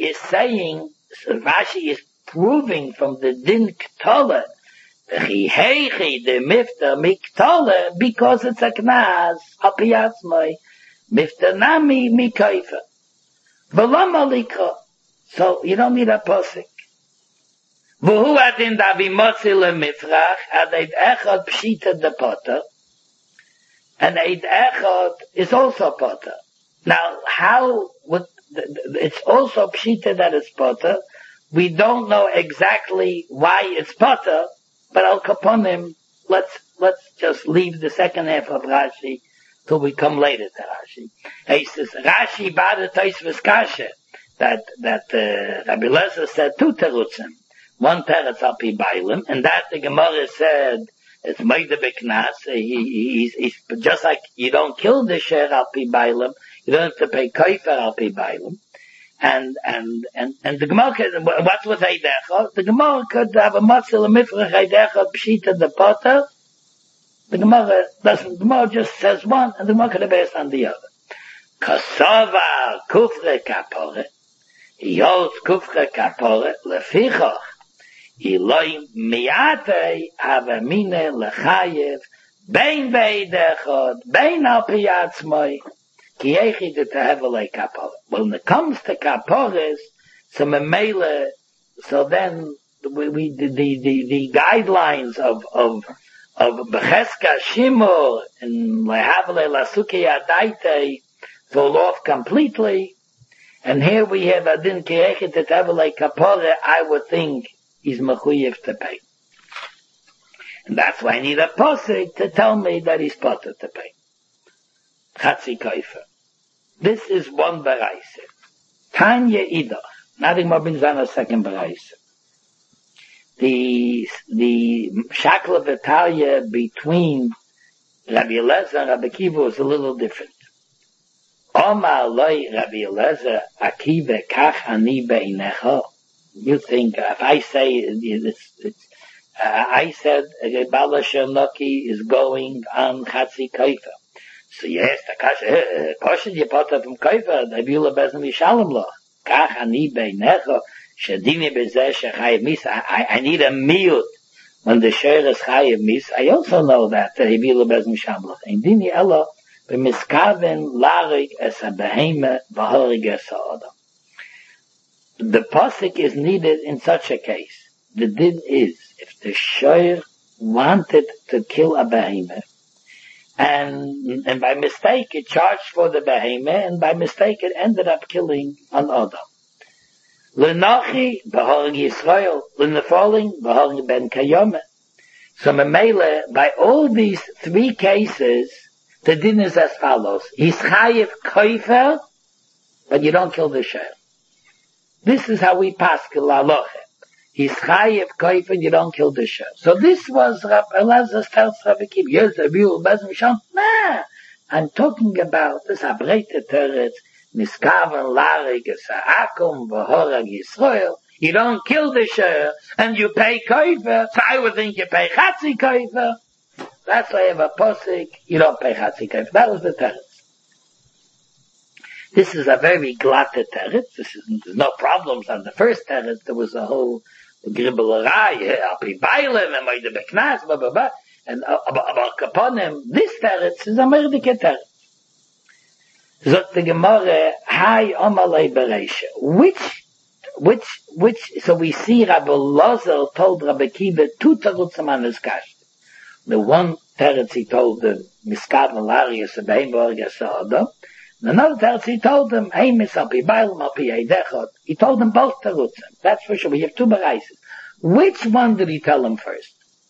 is proving from the din Ktola, the mifta miktole, because it's a knas al piyatzmai, mifta nami mikayfa. V'lam alikra. So you don't need a posik. V'hu adin davi motzi lemifrach ad eid echad pshita de potter, and eid echad is also potter. Now, how would it's also pshita that it's potter? We don't know exactly why it's potter, but al kaponim, let's just leave the second half of Rashi till we come later to Rashi. He says Rashi bada Tosfos kasha. That Rabbi Lezer said two terutzim. One teretz al pi Bailim, and that the Gemara said it's Moide Beknas. He's just like you don't kill the Shoyer al pi Bailim, you don't have to pay kaifer al pi Bailim. And the Gemara could, what was Eidecha? The Gemara could have a matzil mifrach Eidecha pshita the potter. The Gemara doesn't. The Gemara just says one, and the Gemara could have based on the other. Kasava kufre kapore. Yot kufre kapore lefichach. Iloi miate avamine lechayev bein beidechod bein al piyatzmoi ki echi de tehevelei kapore. When it comes to kapores, so memele, so then the guidelines of becheska shimur and lehavele lasuki adaite fall off completely. And here we have adin kiechet et avalei kapore, I would think is mechuyev to pay. And that's why I need a posik to tell me that he's potter to pay. Chatzi Kaifa. This is one baraisa. Tanya Idach. Nothing more brings down a second baraisa. The Shakla Vitalia between Rabbi Eliezer and Rabbi Akiva was a little different. Omar loy Rabbi Eliezer Akiva kach ani beinecha. You think if I say I said Bala Shenoki is going on Chatzi Kaifa. So yes, the kasha you put up from Kaifa, the Bula Bezim Yishalom Loch. Kach ani beinecha. I need a miyut when the sheir is chayiv mis. I also know that he be lebez mishamlach. And dini ella b'miskaven larig es a behema v'horig es ha'adam. The pasuk is needed in such a case. The din is if the sheir wanted to kill a behema, and by mistake it charged for the behema, and by mistake it ended up killing an adam. L'nachi, b'horig Yisrael, l'nefoling, b'horig ben Kayome. So Memele, by all these three cases, the din is as follows. He's chayiv koifer, but you don't kill the sheir. This is how we pass l'aloche. He's chayiv koifer, you don't kill the sheir. So this was Rabbi Elazar's tells Rabbi Akiva. Yes, the view of nah, I'm talking about this abreite teretz, Miskaven larig akum v'horag Yisrael. You don't kill the sheir, and you pay koifer. So I would think you pay chatzi koifer. That's why I have a posik. You don't pay chatzi koifer. That was the teretz. This is a very glatte teretz. There's no problems on the first teretz. There was a whole gribbelerei. I'll be bailim and my beknas, blah blah blah. And about kaponim, this teretz is a merdike teretz. Zot the Gemara, Hai Omalei Bereisha. Which, so we see Rabbi Elazar told Rabbi Akiva two terutzim on his kash. The one teretz he told them, Miskav Malarius and Behem Borges Adam. And another teretz he told them, Hey Misapi Bailam Api Eidechot. He told them both terutzim. That's for sure. We have two beraises. Which one did he tell them first?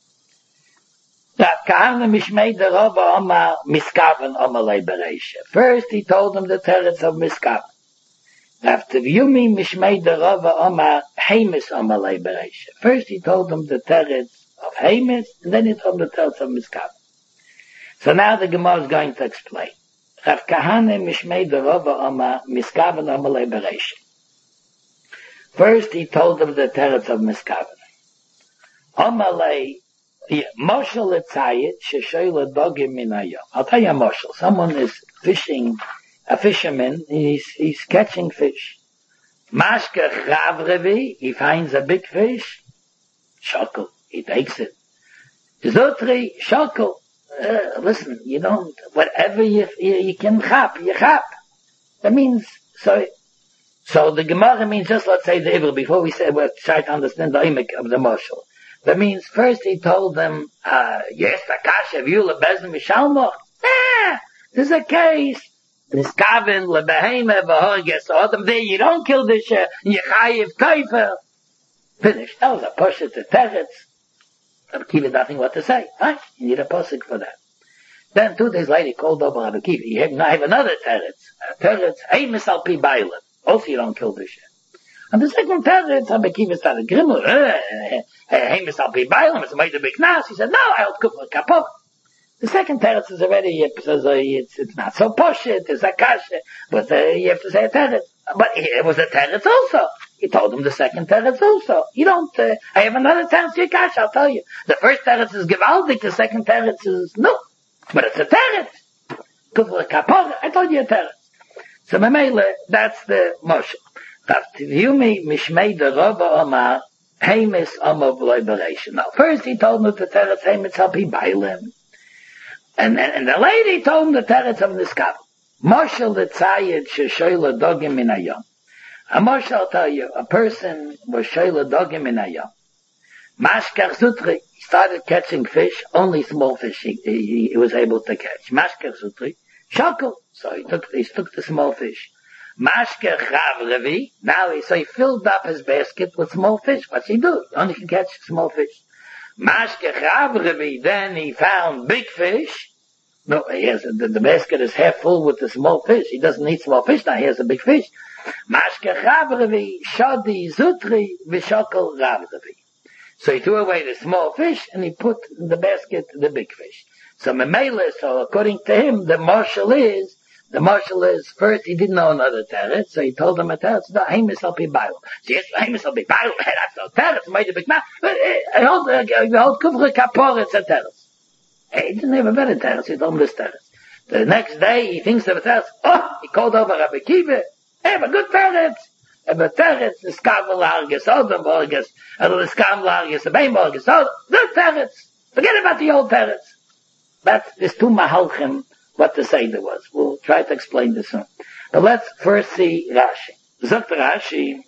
That Kahana Mishmei the Rava Omar Miskaven Omalei Bereisha. First he told them the teretz of Miskaven. After Yumi Mishmei the Rava Omar Hamis Omalei Bereisha. First he told them the teretz of Hamis, and then he told them the teretz of Miskaven. So now the Gemara is going to explain. Rav Kahana Mishmei the Rava Omar Miskaven Omalei Bereisha. First he told them the teretz of Miskaven. Omalei Moshel etzayit sheshoyle dogim minayom. I'll tell you a moshel. Someone is fishing, a fisherman, he's catching fish. Mashke chavrevi, he finds a big fish, shokel, he takes it. Zotri, shokel, listen, you don't, whatever you can chap, you chap. That means, so the Gemara means just let's say the Ivr, before we say, we'll try to understand the imik of the moshel. That means first he told them, yes, Takasha, view lebezim mishalmoch. There's a case. Miskaven lebehema v'horges adam. There you don't kill the sheir, you chayiv koifer. Finished. That was a poshet to teretz. Rabbi Akiva nothing what to say. Right? You need a posik for that. Then 2 days later he called over Rabbi Akiva. You have another teretz. Teretz, hey misal pi bailim. Also you don't kill the sheir. And the second teretz, Rabbi Akiva started grimmel. Hey, Mr. Bailam, it's made a big nas. He said, no, I'll cook with kapov. The second teretz is already, it's not so posh, it's a kasha, but you have to say a teretz. But it was a teretz also. He told him the second teretz also. You don't, I have another teretz, your kasha, I'll tell you. The first teretz is gewaldig, the second teretz is no. But it's a teretz. Cook with kapov, I told you a teretz. So Memele, that's the motion. Yumi Mishmei the Rava Omar Hamis Omar Liberation. Now, first he told him the teretz Hamis Hapi Bailim, and the lady told him the teretz of Niskav. Moshel the Tzayid Sheshoyla Dogim Minayom. A Moshel, I'll tell you, a person was Shoyla Dogim Minayom. Mashkach Zutri, he started catching fish, only small fish he was able to catch. Mashkach Zutri, Shakel, so he took the small fish. Mashke Chavrevi, now he filled up his basket with small fish. What's he do? He only can catch small fish. Mashke Chavrevi, then he found big fish. No, he has, the basket is half full with the small fish. He doesn't need small fish now, he has a big fish. Mashke Chavrevi, Shadi Zutri, Vishokal Ravrevi. So he threw away the small fish and he put in the basket the big fish. So Memele, so according to him, the marshal is first he didn't know another teretz, so he told him a teretz, no, Hamis al pi bail. So yes, Hamis al pi bail, that's no teretz, made a big man. I hold kufre kapor, it's a teretz. He didn't have a better teretz, he told him this teretz. The next day he thinks of a teretz, he called over Rabbi Kiva, I have a good teretz. Aber teretz, the skam larges, Odom larges, and the skam larges, the bein larges, so good teretz. Forget about the old teretz. But there's two mahalchim, what the Seder was. We'll try to explain this soon. But let's first see Rashi. Zogt Rashi,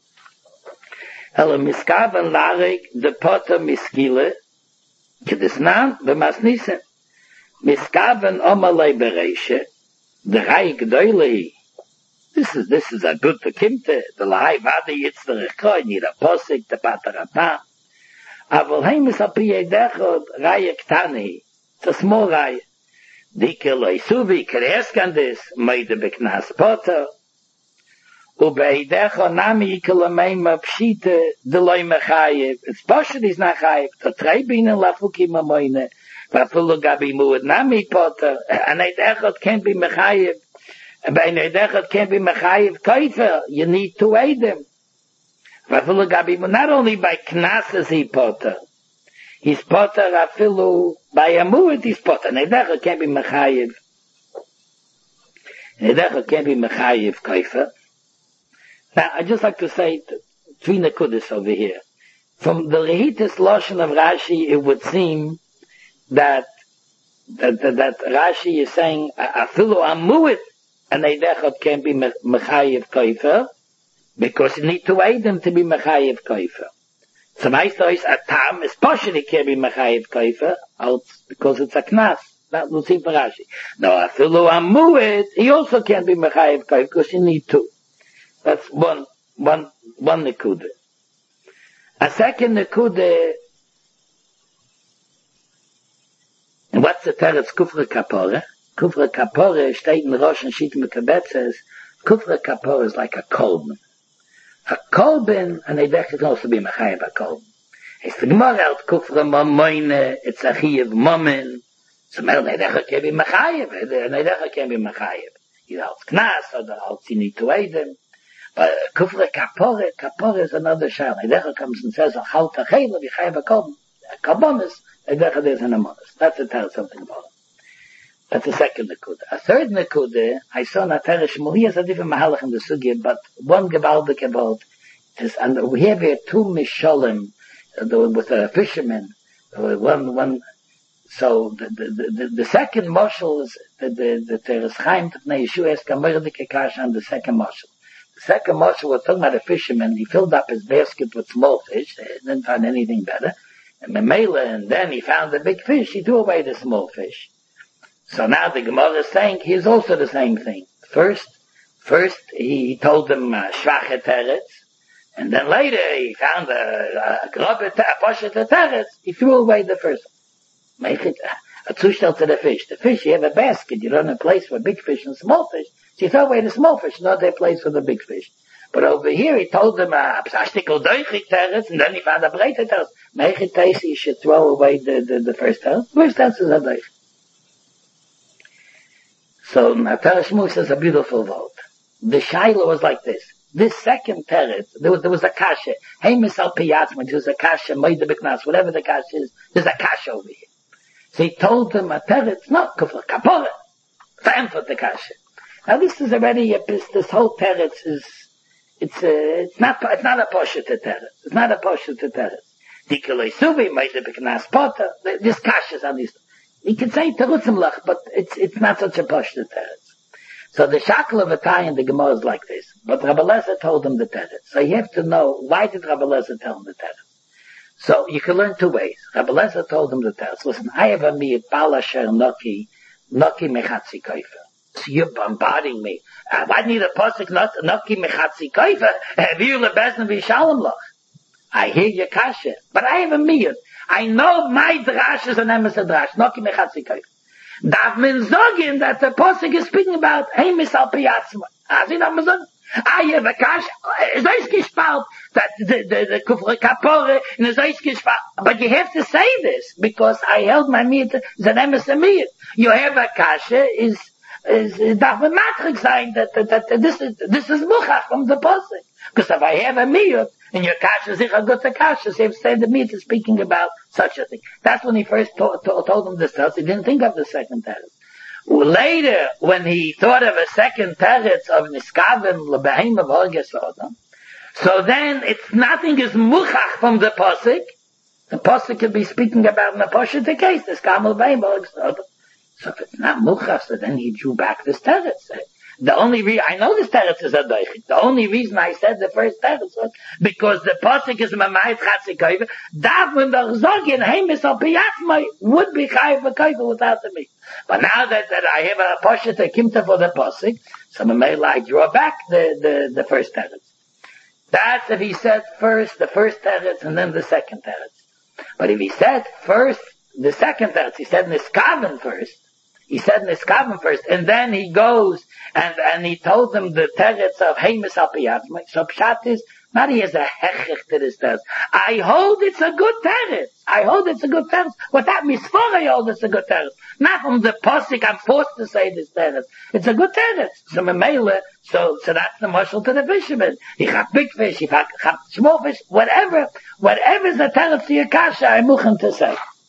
Ela miskaven larig de potter miskile, kedisnan b'masnisen. Miskaven omalei bereishe, the rai gdoilei. This is a good tekimte. The lahai vadi yitzter echoi, need a posik, the patarata. Avol heimis api yedechod rai ektani. It's a small rai. Dike loy suvi, kereskan this, meide beknas potter. Ubeidecho nami ikelameima pshite, de loy mechayev. It's poshet is not chayev. To treibinen lafuki mamoine. Vafulu gabi muad nami potter. And eidechot can't be mechayev. And by eidechot can't be mechayev kaifer. You need to aid them. Vafulu gabi muad, not only by knas is he potter. He's potter afilu by a muad he's potter. Neidechot can't be mechayev. Neidechot can't be mechayev kaifer. Now, I'd just like to say three nekudis over here. From the Rehitis Lashon of Rashi, it would seem that Rashi is saying afilu amuad and neidechot can't be mechayev kaifer because you need to aid them to be mechayev kaifer. So my story is a tam is partially can't be mechayev kaifer because it's a knas. That we'll see for Rashi. No, afilu amuad he also can't be mechayev kaifer because you need to. That's one nekude. A second nekude, and what's the teretz kufre kapore? Kufre kapore steht in Rosh and Shit Mekabetzes. Kufre kapore is like a kolben. A kolben, and eidech can also be mechayev a kolben. It's the Gemara out kufre mamoine, it's a chiyev momen. So mel eidech can be mechayev, and eidech can be mechayev. Either als knas, or als you need to aid them. But kufre kapore is another shayla. Eidech comes and says, "Achal tachela v'chayev a kolben." A kolbonis, eidech is an amonis. That's to tell something about it. That's the second nekude. A third nekude, I saw in Ateret Shmuel, he has a different mahalach in the sugya, but one gebaldik about is, and we have here two misholim with a fisherman. So the second mashal is the Teres Chaim Tefnei Yeshua is kamerdik kash on the second mashal. The second mashal was talking about a fisherman. He filled up his basket with small fish. He didn't find anything better. And then he found the big fish. He threw away the small fish. So now the Gemara is saying he's also the same thing. First he told them shvache teretz, and then later he found a poshet teretz. He threw away the first one. Make it a zushtel to the fish. The fish, you have a basket. You don't have a place for big fish and small fish. So you throw away the small fish, not their place for the big fish. But over here he told them psashtikol doichik teretz, and then he found a breite teretz. Make it taste, you should throw away the first teretz. First teretz is a doich. So Ateret Shmuel says a beautiful vote. The shaila was like this. This second teretz, there was a kasha. Hey misal piyatzma, there's a kasha, moide beknas, whatever the kasha is, there's a kasha over here. So he told them a teretz, not kufla kapora, for the kasha. Now this is already this whole teretz is, it's not a poshet teretz. It's not a poshet teretz. Dikelei suvi, moide beknas potter, this kasha is on these. You can say terutzim lach, but it's not such a pashta teretz. So the shackle of a tie in the Gemara is like this. But Rabbi Lezer told him the teretz. So you have to know, why did Rabbi Lezer tell him the teretz? So you can learn two ways. Rabbi Lezer told him the teretz. Listen, I have a miyat bal asher noki mechatzi koifer. So you're bombarding me. Why need a pasuk noki mechatzi koifer? Have you lebezna v'shalom lach? I hear your kasha, but I have a miyat. I know my drash is an emes drash. No ki mechatzi koif. Darf man sagen that the Posuk is speaking about Heimis al Piyatzma. As in Amazon. I have a cash, is always gespart that the Kufre Kapore and is always gespart. But you have to say this because I held my meat, the name is a meat. You have a cash is darf man matrix sein that this is Muchach from the Posuk. Because if I have a meat and your cash is a good cash, so if say the meat is speaking about such a thing. That's when he first told him this teretz. He didn't think of the second teretz. Later, when he thought of a second teretz of Niskavim Lebehema V'Orgesodam, so then it's nothing is Muchach from the Posuk. The Posuk could be speaking about in the Posuk the case, Niskavim Lebehema V'Orgesodam. So if it's not Muchach, so then he drew back this teretz. The only reason, I know this teretz is a doichik. The only reason I said the first teretz was because the Posuk is Mamayit Chatzi Koiva. Darf man doch sagen, Heimis al Piyatzma would be Chayiv Koiva without the meat. But now that I have a Poshet Kimta for the Posuk, so I draw back the first teretz. That's if he said first, the first teretz, and then the second teretz. But if he said first, the second teretz, he said Niskaven first, he said Niskaven first, and then he goes and he told them the teretz of Heimis al Piyatzma. So Pshat is, not he has a hechech to this teretz. I hold it's a good teretz. I hold it's a good teretz. What that means for I hold it's a good teretz. Not from the Posuk I'm forced to say this teretz. It's a good teretz. So Memele, so that's the marshal to the fisherman. He have big fish, he have small fish, whatever is the teretz to your kasha, I'm muchen to say.